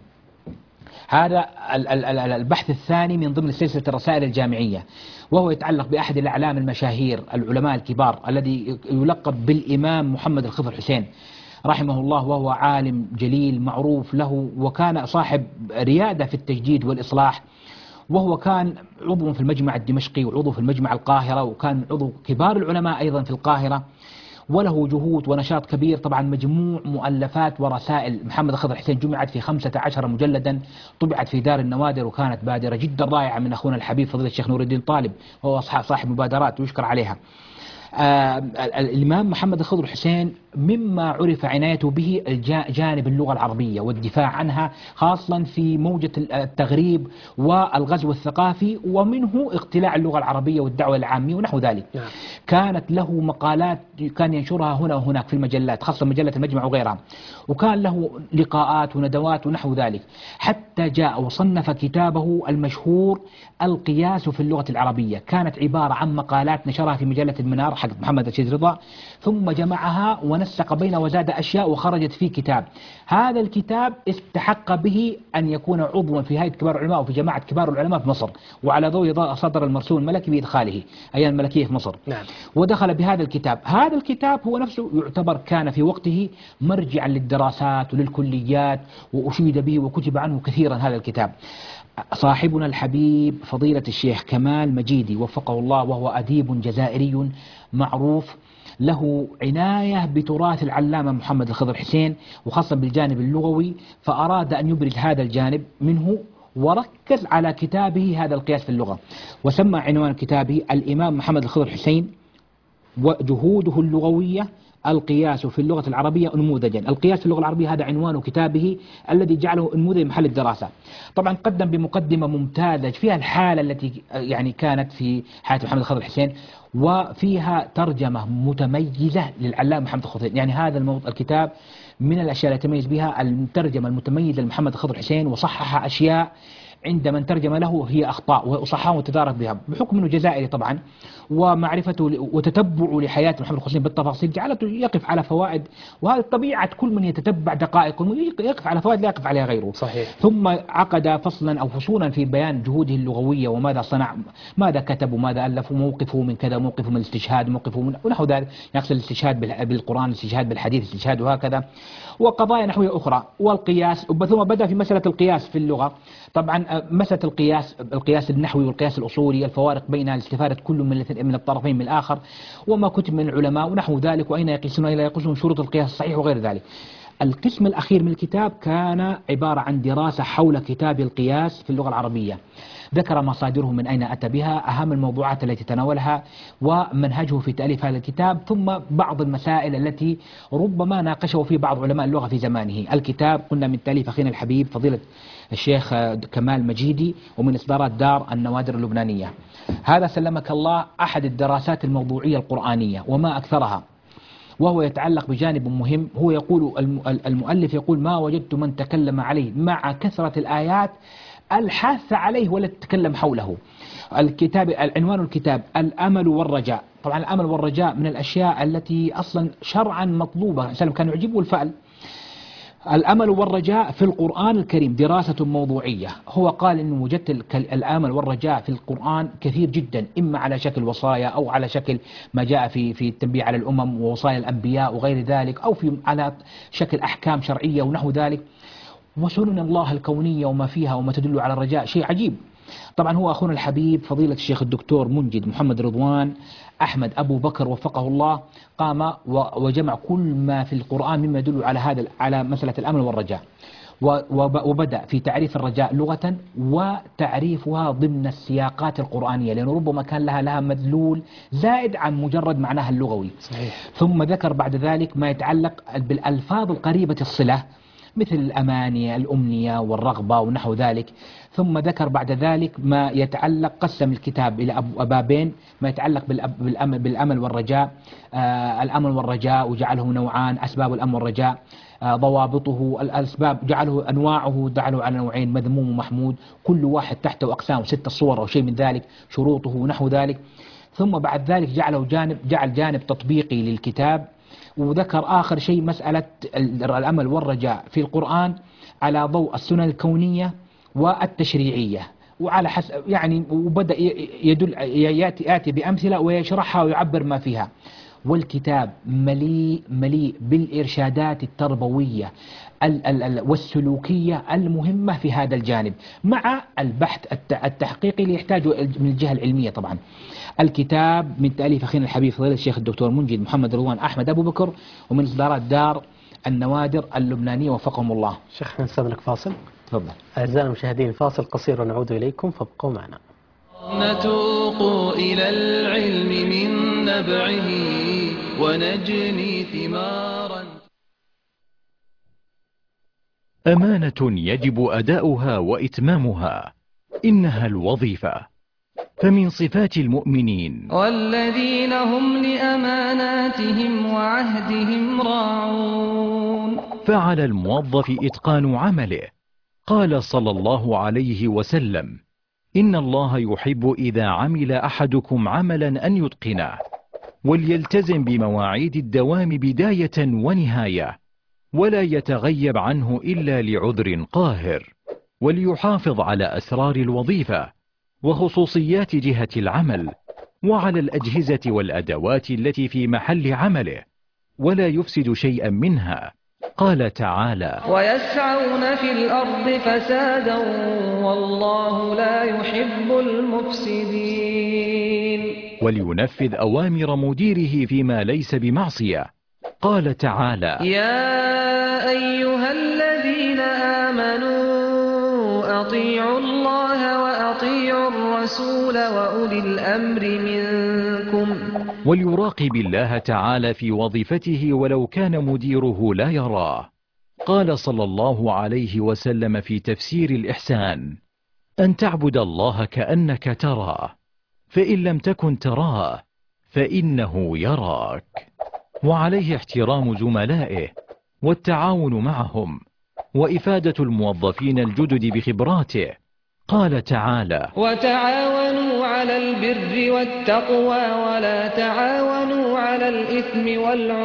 Speaker 3: هذا البحث الثاني من ضمن سلسلة الرسائل الجامعية، وهو يتعلق بأحد الأعلام المشاهير العلماء الكبار الذي يلقب بالإمام محمد الخضر حسين رحمه الله، وهو عالم جليل معروف له، وكان صاحب ريادة في التجديد والإصلاح، وهو كان عضو في المجمع الدمشقي وعضو في المجمع القاهرة، وكان عضو كبار العلماء أيضا في القاهرة، وله جهود ونشاط كبير. طبعا مجموع مؤلفات ورسائل محمد الخضر حسين جمعت في خمسة عشر مجلدا، طبعت في دار النوادر، وكانت بادرة جدا رائعة من أخونا الحبيب فضيلة الشيخ نور الدين طالب، وهو صاحب مبادرات ويشكر عليها. آه الإمام محمد الخضر حسين مما عرف عنايته به جانب اللغة العربية والدفاع عنها، خاصة في موجة التغريب والغزو الثقافي، ومنه اقتلاع اللغة العربية والدعوة العامية ونحو ذلك. نعم. كانت له مقالات كان ينشرها هنا وهناك في المجلات، خاصة مجلة المجمع وغيرها، وكان له لقاءات وندوات ونحو ذلك، حتى جاء وصنف كتابه المشهور القياس في اللغة العربية، كانت عبارة عن مقالات نشرها في مجلة المنار حق محمد رشيد رضا، ثم جمعها ونسق بين وزاد أشياء وخرجت في كتاب. هذا الكتاب استحق به أن يكون عضوا في هيئة كبار العلماء وفي جماعة كبار العلماء في مصر، وعلى ضوء صدر المرسول الملكي بإدخاله أيام الملكية في مصر. نعم. ودخل بهذا الكتاب. هذا الكتاب هو نفسه يعتبر كان في وقته مرجعا للدراسات وللكليات، وأشيد به وكتب عنه كثيرا هذا الكتاب. صاحبنا الحبيب فضيلة الشيخ كمال مجيدي وفقه الله، وهو أديب جزائري معروف، له عناية بتراث العلامة محمد الخضر حسين، وخاصة بالجانب اللغوي، فأراد أن يبرز هذا الجانب منه، وركز على كتابه هذا القياس في اللغة، وسمى عنوان كتابه الإمام محمد الخضر حسين وجهوده اللغوية، القياس في اللغة العربية نموذجا. القياس في اللغة العربية هذا عنوان كتابه الذي جعله نموذج محل الدراسة. طبعا قدم بمقدمة ممتازة فيها الحالة التي يعني كانت في حياة محمد الخضر حسين، وفيها ترجمة متميزة للعلامة محمد الخضر حسين. يعني هذا الموضوع الكتاب من الأشياء التي يتميز بها الترجمة المتميزة لمحمد الخضر حسين، وصحح أشياء عند من ترجم له هي أخطاء وصححها وتدارك بها، بحكم أنه جزائري طبعا، ومعرفته وتتبعه لحياة محمد الخضر حسين بالتفاصيل جعلته يقف على فوائد، وهذه طبيعة كل من يتتبع دقائق يقف على فوائد لا يقف عليها غيره.
Speaker 2: صحيح.
Speaker 3: ثم عقد فصلا أو فصولا في بيان جهوده اللغوية وماذا صنع، ماذا كتب وماذا ألف، وموقفه من كذا، موقفه من الاستشهاد، موقفه من ونحو ذلك، يقصد الاستشهاد بالقرآن، الاستشهاد بالحديث، الاستشهاد وهكذا، وقضايا نحوية أخرى، والقياس. ثم بدأ في مسألة القياس في اللغة. طبعا مسألة القياس، القياس النحوي والقياس الأصولي، الفوارق بينها، استفادة كل من من الطرفين من الآخر، وما كتب من العلماء ونحو ذلك، وأين يقيسون وأين لا يقيسون، شروط القياس الصحيح وغير ذلك. القسم الأخير من الكتاب كان عبارة عن دراسة حول كتاب القياس في اللغة العربية، ذكر مصادره من أين أتى بها، أهم الموضوعات التي تناولها، ومنهجه في تأليف هذا الكتاب، ثم بعض المسائل التي ربما ناقشه في بعض علماء اللغة في زمانه. الكتاب قلنا من تأليف أخينا الحبيب فضيلة الشيخ كمال مجيدي، ومن إصدارات دار النوادر اللبنانية. هذا سلمك الله أحد الدراسات الموضوعية القرآنية وما أكثرها، وهو يتعلق بجانب مهم. هو يقول المؤلف يقول: ما وجدت من تكلم عليه مع كثرة الآيات الحاث عليه ولا تتكلم حوله. الكتاب عنوان الكتاب الأمل والرجاء. طبعا الأمل والرجاء من الأشياء التي أصلا شرعا مطلوبة، سلم كان يعجبه الفعل. الأمل والرجاء في القرآن الكريم دراسة موضوعية. هو قال إنه وجدت الأمل والرجاء في القرآن كثير جدا، إما على شكل وصايا أو على شكل ما جاء في في التنبيه على الأمم ووصايا الأنبياء وغير ذلك، أو في على شكل أحكام شرعية ونحو ذلك، وسنن الله الكونية وما فيها وما تدل على الرجاء، شيء عجيب. طبعا هو أخونا الحبيب فضيلة الشيخ الدكتور منجد محمد رضوان أحمد أبو بكر وفقه الله قام وجمع كل ما في القرآن مما يدل على هذا على مسألة الأمل والرجاء، وبدأ في تعريف الرجاء لغة وتعريفها ضمن السياقات القرآنية، لأنه ربما كان لها لها مدلول زائد عن مجرد معناها اللغوي.
Speaker 2: صحيح.
Speaker 3: ثم ذكر بعد ذلك ما يتعلق بالألفاظ القريبة الصلة، مثل الأماني، الأمنية والرغبة ونحو ذلك. ثم ذكر بعد ذلك ما يتعلق، قسم الكتاب إلى بابين، ما يتعلق بالأمل, بالأمل والرجاء، آه الأمل والرجاء وجعله نوعان، أسباب الأمل والرجاء، آه ضوابطه، الأسباب جعله أنواعه، جعله على نوعين، مذموم ومحمود، كل واحد تحته أقسام ستة صور أو شيء من ذلك، شروطه ونحو ذلك. ثم بعد ذلك جعله جانب جعل جانب تطبيقي للكتاب، وذكر آخر شيء مسألة الأمل والرجاء في القرآن على ضوء السنن الكونية والتشريعية، وعلى حسب يعني، وبدأ يدل يأتي, يأتي بأمثلة ويشرحها ويعبر ما فيها. والكتاب مليء مليء بالإرشادات التربوية والسلوكية المهمة في هذا الجانب، مع البحث التحقيقي اللي يحتاجه من الجهة العلمية. طبعا الكتاب من تأليف أخينا الحبيب فضيلة الشيخ الدكتور منجد محمد رضوان أحمد أبو بكر، ومن إصدارات دار النوادر اللبنانية وفقهم الله.
Speaker 2: شيخ نستأذنك فاصل.
Speaker 3: تفضل.
Speaker 2: أعزائنا المشاهدين فاصل قصير ونعود إليكم، فابقوا معنا.
Speaker 1: نتوق إلى العلم من نبعه ونجني ثمارا.
Speaker 4: أمانة يجب أداؤها وإتمامها، إنها الوظيفة، فمن صفات المؤمنين
Speaker 1: والذين هم لأماناتهم وعهدهم راعون.
Speaker 4: فعلى الموظف إتقان عمله. قال صلى الله عليه وسلم: إن الله يحب إذا عمل أحدكم عملا أن يتقنه، وليلتزم بمواعيد الدوام بداية ونهاية، ولا يتغيب عنه إلا لعذر قاهر، وليحافظ على أسرار الوظيفة وخصوصيات جهة العمل، وعلى الأجهزة والأدوات التي في محل عمله، ولا يفسد شيئا منها. قال تعالى:
Speaker 1: ويسعون في الأرض فسادا والله لا يحب المفسدين.
Speaker 4: ولينفذ أوامر مديره فيما ليس بمعصية. قال تعالى:
Speaker 1: يا أيها الذين آمنوا أطيعوا الله وأطيعوا الرسول وأولي الأمر منكم.
Speaker 4: وليراقب الله تعالى في وظيفته ولو كان مديره لا يراه. قال صلى الله عليه وسلم في تفسير الإحسان: أن تعبد الله كأنك تراه، فإن لم تكن تراه فإنه يراك. وعليه احترام زملائه والتعاون معهم وإفادة الموظفين الجدد بخبراته. قال تعالى:
Speaker 1: وتعاونوا على البر والتقوى ولا تعاونوا على الإثم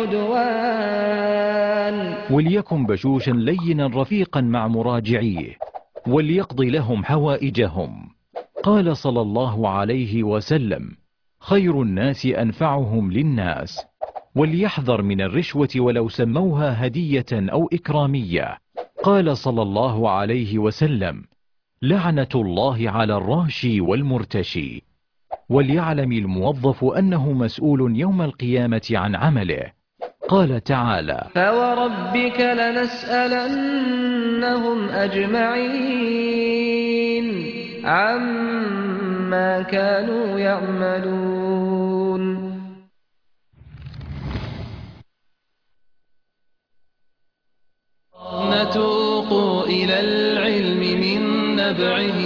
Speaker 1: والعدوان.
Speaker 4: وليكن بشوشا لينا رفيقا مع مراجعيه وليقضي لهم حوائجهم. قال صلى الله عليه وسلم: خير الناس أنفعهم للناس. وليحذر من الرشوة ولو سموها هدية أو إكرامية. قال صلى الله عليه وسلم: لعنة الله على الراشي والمرتشي. وليعلم الموظف أنه مسؤول يوم القيامة عن عمله. قال تعالى:
Speaker 1: فوربك لنسألنهم أجمعين عما كانوا يعملون. نتوق إلى العلم من نبعه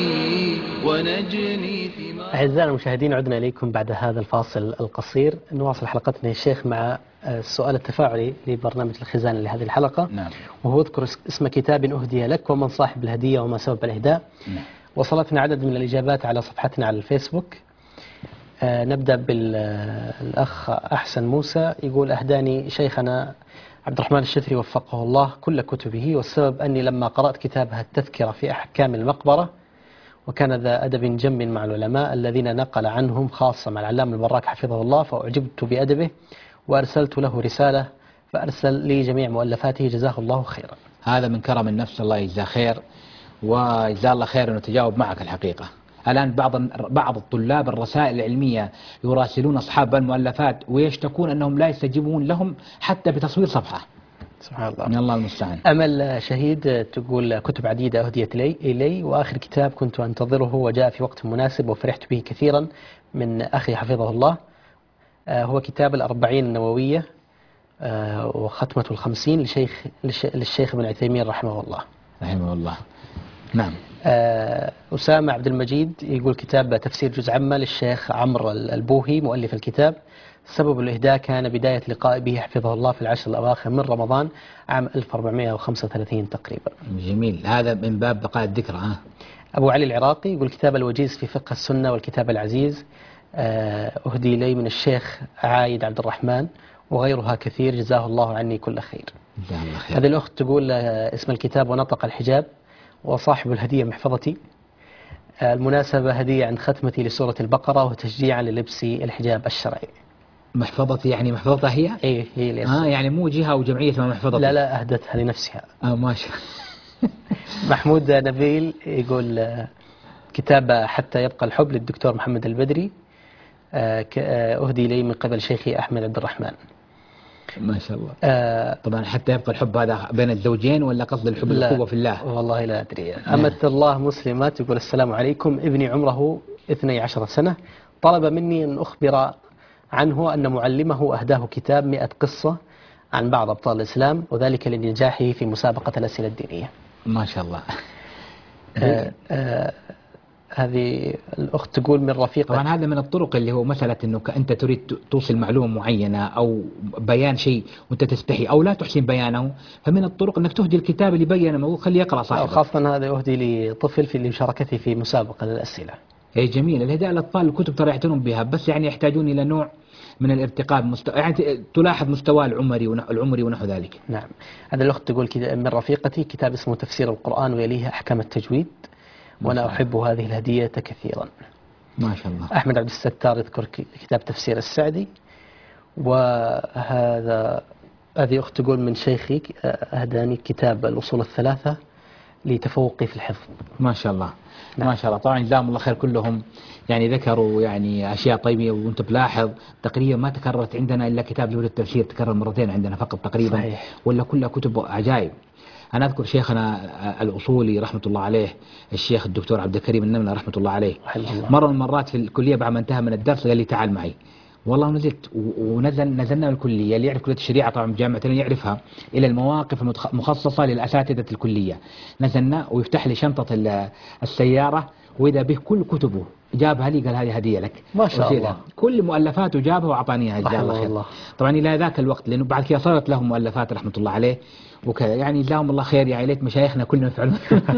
Speaker 1: ونجني ثمار.
Speaker 2: أعزائنا المشاهدين، عدنا إليكم بعد هذا الفاصل القصير. نواصل حلقتنا يا شيخ مع السؤال التفاعلي لبرنامج الخزانة لهذه الحلقة.
Speaker 3: نعم.
Speaker 2: وهو اذكر اسم كتاب أهدي لك ومن صاحب الهدية وما سبب الإهداء.
Speaker 3: نعم.
Speaker 2: وصلتنا عدد من الإجابات على صفحتنا على الفيسبوك. آه نبدأ بالأخ أحسن موسى، يقول: أهداني شيخنا عبد الرحمن الشثري وفقه الله كل كتبه، والسبب أني لما قرأت كتابها التذكرة في أحكام المقبرة، وكان ذا أدب جم مع العلماء الذين نقل عنهم خاصة مع العلامة البراك حفظه الله، فأعجبت بأدبه وأرسلت له رسالة فأرسل لي جميع مؤلفاته جزاه الله خيرا.
Speaker 3: هذا من كرم النفس، الله يجزاه خير وجزاه الله خير أنه تجاوب معك. الحقيقة الآن بعض بعض الطلاب الرسائل العلمية يراسلون أصحاب المؤلفات ويشتكون أنهم لا يستجيبون لهم حتى بتصوير صفحة.
Speaker 2: سبحان الله.
Speaker 3: من الله المستعان.
Speaker 2: أمل شهيد تقول: كتب عديدة أهديت لي إلي وآخر كتاب كنت أنتظره وجاء في وقت مناسب وفرحت به كثيرا من أخي حفظه الله، هو كتاب الأربعين النووية وختمة الخمسين لشيخ للشيخ ابن عثيمين رحمه الله.
Speaker 3: رحمه الله. نعم.
Speaker 2: أسامة عبد المجيد يقول: كتاب تفسير جزء عامة للشيخ عمرو البوهي مؤلف الكتاب. سبب الإهداء كان بداية لقاء به حفظه الله في العشر الأواخر من رمضان عام ألف وأربعمائة وخمسة وثلاثين تقريبا.
Speaker 3: جميل، هذا من باب بقاء الذكرى. ها.
Speaker 2: أبو علي العراقي يقول: كتاب الوجيز في فقه السنة والكتاب العزيز أهدي لي من الشيخ عايد عبد الرحمن وغيرها كثير جزاه الله عني كل خير.
Speaker 3: جزاه الله خير.
Speaker 2: هذه الأخت تقول: اسم الكتاب ونطق الحجاب، وصاحب الهدية محفظتي. المناسبة هدية عند ختمتي لسورة البقرة وتشجيعا للبس الحجاب الشرعي.
Speaker 3: محفظتي يعني محفظتها هي؟
Speaker 2: ايه هي اللي
Speaker 3: اه يعني مو جهة وجمعية اسمها محفظتي.
Speaker 2: لا لا، أهدتها لنفسها.
Speaker 3: اه ما شاء
Speaker 2: محمود نبيل يقول: كتاب حتى يبقى الحب للدكتور محمد البدري، أهدي لي من قبل شيخي أحمد عبد الرحمن.
Speaker 3: ما شاء الله.
Speaker 2: آه
Speaker 3: طبعا حتى يبقى الحب هذا بين الزوجين ولا قصد الحب الأخوة في الله؟
Speaker 2: والله لا أدري. أمة الله مسلمات يقول: السلام عليكم، ابني عمره اثني عشر سنة، طلب مني أن أخبر عنه أن معلمه أهداه كتاب مئة قصة عن بعض أبطال الإسلام، وذلك لنجاحه في مسابقة الأسئلة الدينية.
Speaker 3: ما شاء الله.
Speaker 2: آه آه هذه الأخت تقول: من رفيقة.
Speaker 3: طبعا هذا من الطرق اللي هو مسألة أنه أنت تريد توصل معلومة معينة أو بيان شيء وأنت تستحي أو لا تحسن بيانه، فمن الطرق أنك تهدي الكتاب اللي بين الموضوع خليه يقرأ صاحبه.
Speaker 2: خاصة هذا أهدي لطفل في مشاركته في مسابقة للأسئلة.
Speaker 3: اي جميل. الهداء للأطفال الكتب ترى يعتنون بها، بس يعني يحتاجون إلى نوع من الارتقاء مستوى، يعني تلاحظ مستوى العمري ونحو العمري ونحو ذلك.
Speaker 2: نعم. هذا الأخت تقول: من رفيقتي كتاب اسمه تفسير القرآن ويليه أحكام التجويد، وأنا أحب هذه الهدية كثيرا.
Speaker 3: ما شاء الله.
Speaker 2: أحمد عبد الستار يذكر كتاب تفسير السعدي. وهذا هذه أخت تقول: من شيخي أهداني كتاب الأصول الثلاثة لتفوقي في الحفظ.
Speaker 3: ما شاء الله.
Speaker 2: نعم.
Speaker 3: ما شاء الله. طبعا جزاهم الله خير كلهم، يعني ذكروا يعني أشياء طيبة، وأنت بلاحظ تقريبا ما تكررت عندنا إلا كتاب لولد التفسير، تكرر مرتين عندنا فقط تقريبا.
Speaker 2: صحيح.
Speaker 3: ولا كلها كتب عجائب. أنا أذكر شيخنا الأصولي رحمة الله عليه الشيخ الدكتور عبد الكريم النملة رحمة الله عليه، مرة من المرات في الكلية بعد ما انتهى من الدرس قال لي: تعال معي. والله نزلت ونزل نزلنا من الكلية، اللي يعرف كلية الشريعة طبعا جامعتنا يعرفها، إلى المواقف المخصصة للأساتذة الكلية. نزلنا ويفتح لي شنطة السيارة وإذا به كل كتبه جابها لي قال هذه هدية لك.
Speaker 2: ما شاء
Speaker 3: وسيلة.
Speaker 2: الله.
Speaker 3: كل مؤلفاته جابها وأعطاني إياها جزاه الله
Speaker 2: رحمه
Speaker 3: خير.
Speaker 2: الله.
Speaker 3: طبعا إلى ذاك الوقت لأنه بعد كذا صارت له مؤلفات رحمة الله عليه وكذا، يعني جزاهم الله خير، يعني ليت مشايخنا كلهم يفعلون.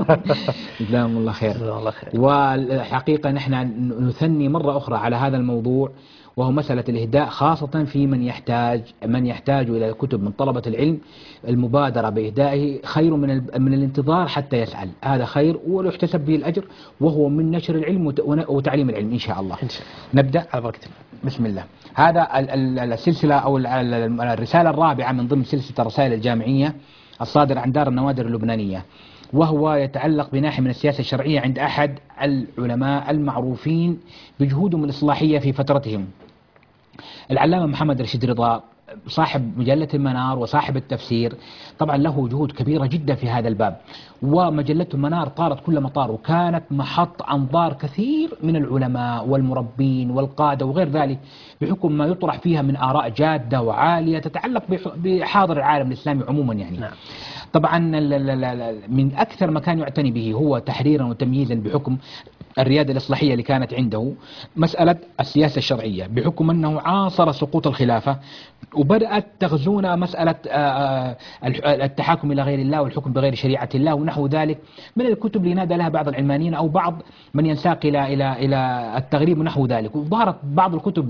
Speaker 3: جزاهم الله خير.
Speaker 2: جزاه الله خير.
Speaker 3: والحقيقة نحن نثني مرة أخرى على هذا الموضوع، وهو مسألة الإهداء، خاصة في من يحتاج من يحتاج إلى الكتب من طلبة العلم. المبادرة بإهدائه خير من ال- من الانتظار حتى يسأل، هذا خير ويحتسب به الأجر، وهو من نشر العلم وت- وتعليم العلم إن شاء الله.
Speaker 2: إن شاء الله.
Speaker 3: نبدأ
Speaker 2: على بركة الله.
Speaker 3: بسم الله. هذا ال- ال- السلسلة أو ال- ال- الرسالة الرابعة من ضمن سلسلة الرسائل الجامعية الصادرة عن دار النوادر اللبنانية، وهو يتعلق بناحية من السياسة الشرعية عند أحد العلماء المعروفين بجهودهم الإصلاحية في فترتهم، العلامة محمد رشيد رضا، صاحب مجلة المنار وصاحب التفسير. طبعا له جهود كبيرة جدا في هذا الباب، ومجلة المنار طارت كل مطار، وكانت محط أنظار كثير من العلماء والمربين والقادة وغير ذلك، بحكم ما يطرح فيها من آراء جادة وعالية تتعلق بح- بحاضر العالم الإسلامي عموما يعني.
Speaker 2: نعم.
Speaker 3: طبعا ال- ال- ال- من أكثر ما كان يعتني به هو تحريرا وتمييزا بحكم الريادة الإصلاحية اللي كانت عنده، مسألة السياسة الشرعية، بحكم أنه عاصر سقوط الخلافة وبدأت تغزونا مسألة آه، آه، الح- التحاكم إلى غير الله والحكم بغير شريعة الله ونحو ذلك من الكتب اللي نادى لها بعض العلمانيين أو بعض من ينساق إلى إلى إلى التغريب ونحو ذلك، وظهرت بعض الكتب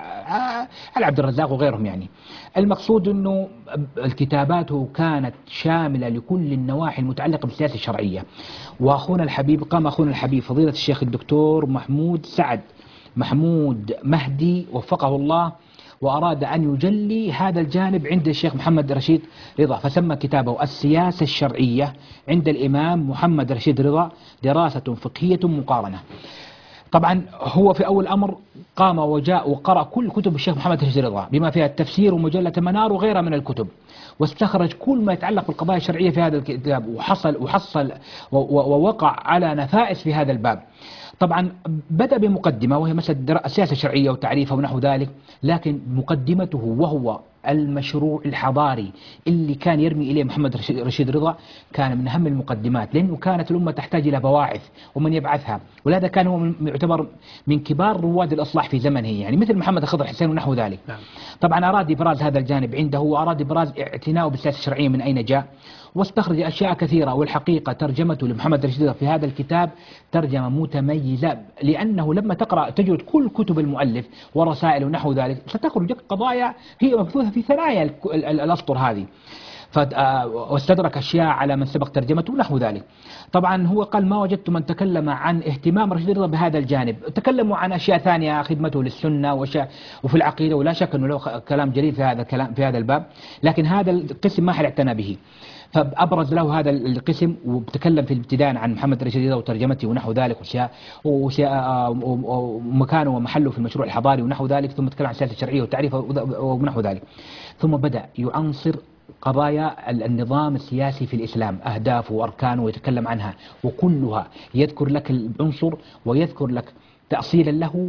Speaker 3: لعبد الرزاق وغيرهم يعني. المقصود أنه الكتابات كانت شاملة لكل النواحي المتعلقة بالسياسة الشرعية. وأخونا الحبيب قام أخونا الحبيب فضيلة الشيخ الدكتور محمود سعد محمود مهدي وفقه الله، وأراد أن يجلي هذا الجانب عند الشيخ محمد رشيد رضا، فسمى كتابه السياسة الشرعية عند الإمام محمد رشيد رضا، دراسة فقهية مقارنة. طبعا هو في أول أمر قام وجاء وقرأ كل كتب الشيخ محمد رشيد رضا بما فيها التفسير ومجلة منار وغيرها من الكتب، واستخرج كل ما يتعلق بالقضايا الشرعية في هذا الكتاب، وحصل وحصل و- و- ووقع على نفائس في هذا الباب. طبعا بدأ بمقدمة وهي مسألة درا- السياسة الشرعية وتعريفها ونحو ذلك، لكن مقدمته وهو المشروع الحضاري اللي كان يرمي إليه محمد رشيد- رشيد رضا كان من أهم المقدمات، لأنه كانت الأمة تحتاج إلى بواعث ومن يبعثها، ولهذا كان هو من- يعتبر من كبار رواد الإصلاح في زمنه، يعني مثل محمد الخضر حسين ونحو ذلك.
Speaker 2: نعم.
Speaker 3: طبعا أراد إبراز هذا الجانب عنده، وأراد إبراز اعتناؤه بالسياسة الشرعية من أين جاء، واستخرج أشياء كثيرة. والحقيقة ترجمته لمحمد رشيد رضا في هذا الكتاب ترجمة متميزة، لأنه لما تقرأ تجد كل كتب المؤلف ورسائل ونحو ذلك ستخرج لك قضايا هي مبثوثة في ثنايا الك- ال- ال- الأسطر هذه، فد- آه، واستدرك أشياء على من سبق ترجمته ونحو ذلك. طبعا هو قال ما وجدت من تكلم عن اهتمام رشيد رضا بهذا الجانب، تكلموا عن أشياء ثانية، خدمته للسنة وأشياء وفي العقيدة، ولا شك أنه له خ- كلام جليل في هذا الكلام في هذا الباب، لكن هذا القسم ما حد اعتنى به، فأبرز له هذا القسم وتكلم في الابتداء عن محمد رشيد رضا وترجمته ونحو ذلك وأشياء وأشياء آه، ومكانه ومحله في المشروع الحضاري ونحو ذلك، ثم تكلم عن السياسة الشرعية وتعريفها ونحو ذلك، ثم بدأ يعنصر قضايا النظام السياسي في الإسلام، أهدافه وأركانه ويتكلم عنها، وكلها يذكر لك العنصر ويذكر لك تأصيلا له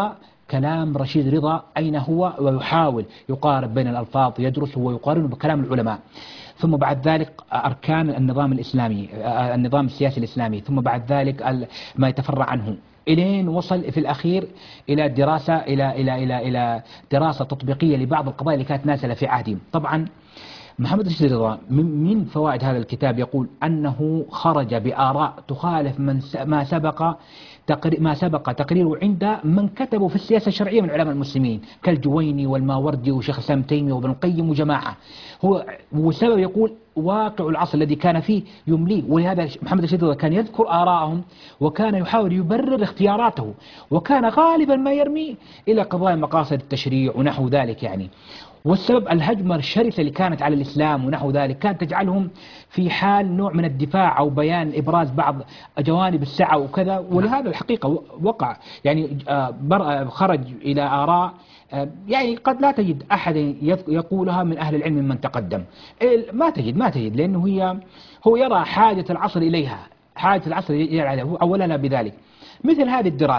Speaker 3: وكلام رشيد رضا أين هو، ويحاول يقارب بين الألفاظ، يدرسه ويقارنه بكلام العلماء. ثم بعد ذلك أركان النظام الإسلامي، النظام السياسي الإسلامي، ثم بعد ذلك ما يتفرع عنه، إلين وصل في الأخير إلى دراسة إلى إلى إلى إلى دراسة تطبيقية لبعض القضايا اللي كانت نازلة في عهدهم. طبعا محمد رشيد رضا من من فوائد هذا الكتاب يقول أنه خرج بآراء تخالف من س- ما سبق تقري ما سبق تقريره عند من كتبوا في السياسة الشرعية من علماء المسلمين كالجويني والماوردي وشيخ الإسلام ابن تيمية وابن القيم وجماعة. هو والسبب يقول واقع العصر الذي كان فيه يمليه، ولهذا محمد رشيد رضا كان يذكر آراءهم وكان يحاول يبرر اختياراته، وكان غالبا ما يرمي إلى قضايا مقاصد التشريع ونحو ذلك يعني. والسبب الهجمة الشرسة اللي كانت على الإسلام ونحو ذلك كانت تجعلهم في حال نوع من الدفاع أو بيان إبراز بعض جوانب السعة وكذا، ولهذا الحقيقة وقع يعني آه، بر- آه، خرج إلى آراء آه، يعني قد لا تجد أحد يذ- يقولها من أهل العلم من تقدم، إيه، ما تجد ما تجد لأنه هي هو يرى حاجة العصر إليها، حاجة العصر إليها، هو أولنا بذلك مثل هذه الدراسة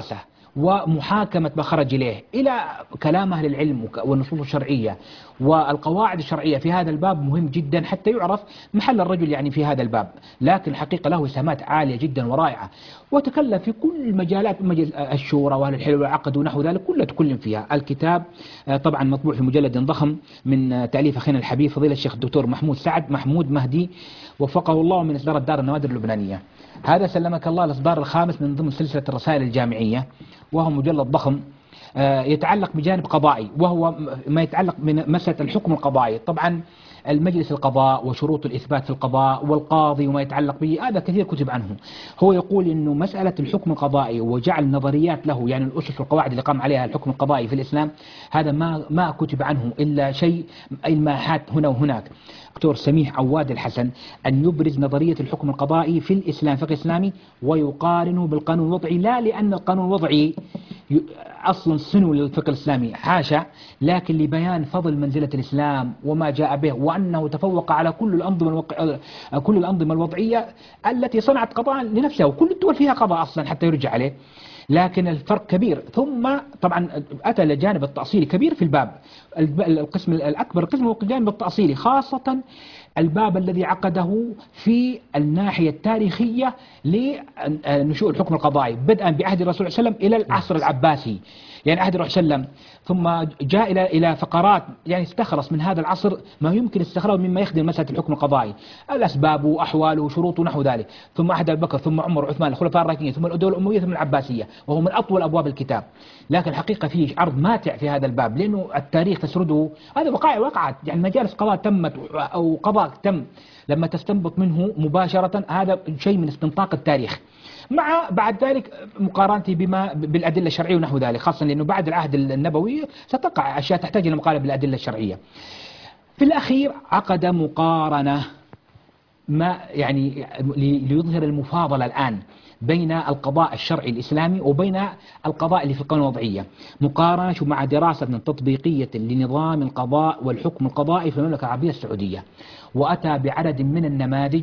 Speaker 3: ومحاكمة ما خرج إليه إلى كلام أهل العلم والنصوص الشرعية والقواعد الشرعية في هذا الباب مهم جدا حتى يعرف محل الرجل يعني في هذا الباب. لكن الحقيقة له إسهامات عالية جدا ورائعة، وتكلم في كل مجالات مجلس الشورى وأهل الحل والعقد ونحو ذلك كله تكلم فيها. الكتاب طبعا مطبوع في مجلد ضخم من تأليف أخينا الحبيب فضيلة الشيخ الدكتور محمود سعد محمود مهدي وفقه الله من إصدار دار النوادر اللبنانية. هذا سلمك الله الإصدار الخامس من ضمن سلسلة الرسائل الجامعية، وهو مجلد ضخم يتعلق بجانب قضائي، وهو ما يتعلق من مسألة الحكم القضائي. طبعا المجلس القضاء وشروط الإثبات في القضاء والقاضي وما يتعلق به هذا كثير كتب عنه. هو يقول إنه مسألة الحكم القضائي وجعل نظريات له يعني الأسس والقواعد اللي قام عليها الحكم القضائي في الإسلام هذا ما ما كتب عنه إلا شيء إلماحات هنا وهناك. دكتور سميح عواد الحسن أن يبرز نظرية الحكم القضائي في الإسلام فقه إسلامي ويقارنه بالقانون الوضعي، لا لأن القانون الوضعي أصلا صنو للفقه الإسلامي حاشا، لكن لبيان فضل منزلة الإسلام وما جاء به وأنه تفوق على كل الأنظمة الوق... كل الأنظمة الوضعية التي صنعت قضاء لنفسها، وكل الدول فيها قضاء أصلا حتى يرجع عليه. لكن الفرق كبير. ثم طبعا أتى لجانب التأصيلي كبير في الباب، القسم الأكبر القسم هو الجانب التأصيلي، خاصة الباب الذي عقده في الناحية التاريخية لنشوء الحكم القضائي بدءا بعهد الرسول صلى الله عليه وسلم إلى العصر العباسي، يعني عهد الرسول صلى الله عليه وسلم، ثم جاء إلى إلى فقرات يعني استخلص من هذا العصر ما يمكن استخراجه مما يخدم مسألة الحكم القضائي، الأسباب وأحواله وشروطه ونحو ذلك، ثم عهد أبي بكر ثم عمر وعثمان الخلفاء الراشدين ثم الدولة الأموية ثم العباسية، وهو من أطول أبواب الكتاب. لكن الحقيقة فيه عرض ماتع في هذا الباب لأنه التاريخ تسرده، هذا وقائع وقعت، يعني مجالس قضاء تمت أو قضاء تم لما تستنبط منه مباشرة، هذا شيء من استنطاق التاريخ، مع بعد ذلك مقارنتي بما بالأدلة الشرعية ونحو ذلك، خاصة لأنه بعد العهد النبوي ستقع أشياء تحتاج إلى مقارنة بالأدلة الشرعية. في الأخير عقد مقارنة ما يعني ليظهر المفاضلة الآن بين القضاء الشرعي الإسلامي وبين القضاء اللي في القانون الوضعية، مقارنة مع دراسة تطبيقية لنظام القضاء والحكم القضائي في المملكة العربية السعودية، وأتى بعدد من النماذج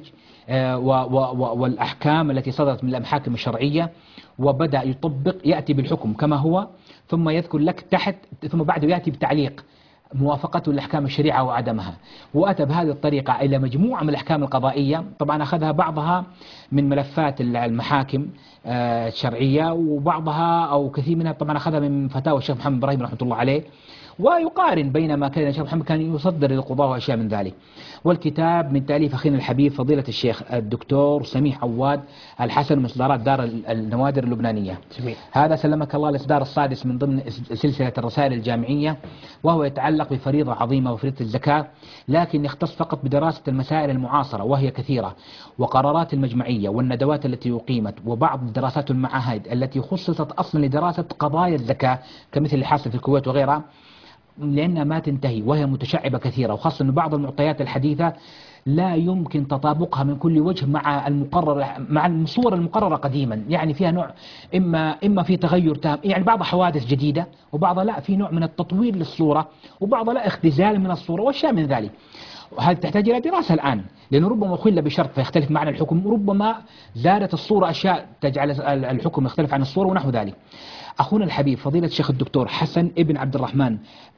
Speaker 3: والأحكام التي صدرت من المحاكم الشرعية، وبدأ يطبق يأتي بالحكم كما هو ثم يذكر لك تحت ثم بعده يأتي بتعليق موافقته لأحكام الشريعة وعدمها، وأتى بهذه الطريقة إلى مجموعة من الأحكام القضائية. طبعا أخذها بعضها من ملفات المحاكم الشرعية وبعضها أو كثير منها طبعا أخذها من فتاوى الشيخ محمد إبراهيم رحمة الله عليه، ويقارن بين ما كان الشيخ محمد كان يصدر للقضاء وأشياء من ذلك. والكتاب من تأليف أخينا الحبيب فضيلة الشيخ الدكتور سميح عواد الحسن من إصدارات دار النوادر اللبنانية. جميل. هذا سلمك الله الإصدار السادس من ضمن سلسلة الرسائل الجامعية، وهو يتعلق بفريضة عظيمة وفريضة الزكاة، لكن يختص فقط بدراسة المسائل المعاصرة وهي كثيرة، وقرارات المجمعية والندوات التي أقيمت، وبعض دراسات المعاهد التي خصصت أصلا لدراسة قضايا الزكاة كمثل اللي حاصل في الكويت وغيرها، لأنها ما تنتهي وهي متشعبة كثيرة، وخاصة أن بعض المعطيات الحديثة لا يمكن تطابقها من كل وجه مع المقرر مع الصور المقررة قديما، يعني فيها نوع إما إما في تغير تام، يعني بعضها حوادث جديدة وبعضها لا في نوع من التطوير للصورة وبعضها لا اختزال من الصورة وأشياء من ذلك. وهذا تحتاج إلى دراسة الآن، لأنه ربما خل بشرط فيختلف معنى الحكم، ربما زادت الصورة أشياء تجعل الحكم يختلف عن الصورة ونحو ذلك. أخونا الحبيب فضيلة الشيخ الدكتور حسن ابن عبد الرحمن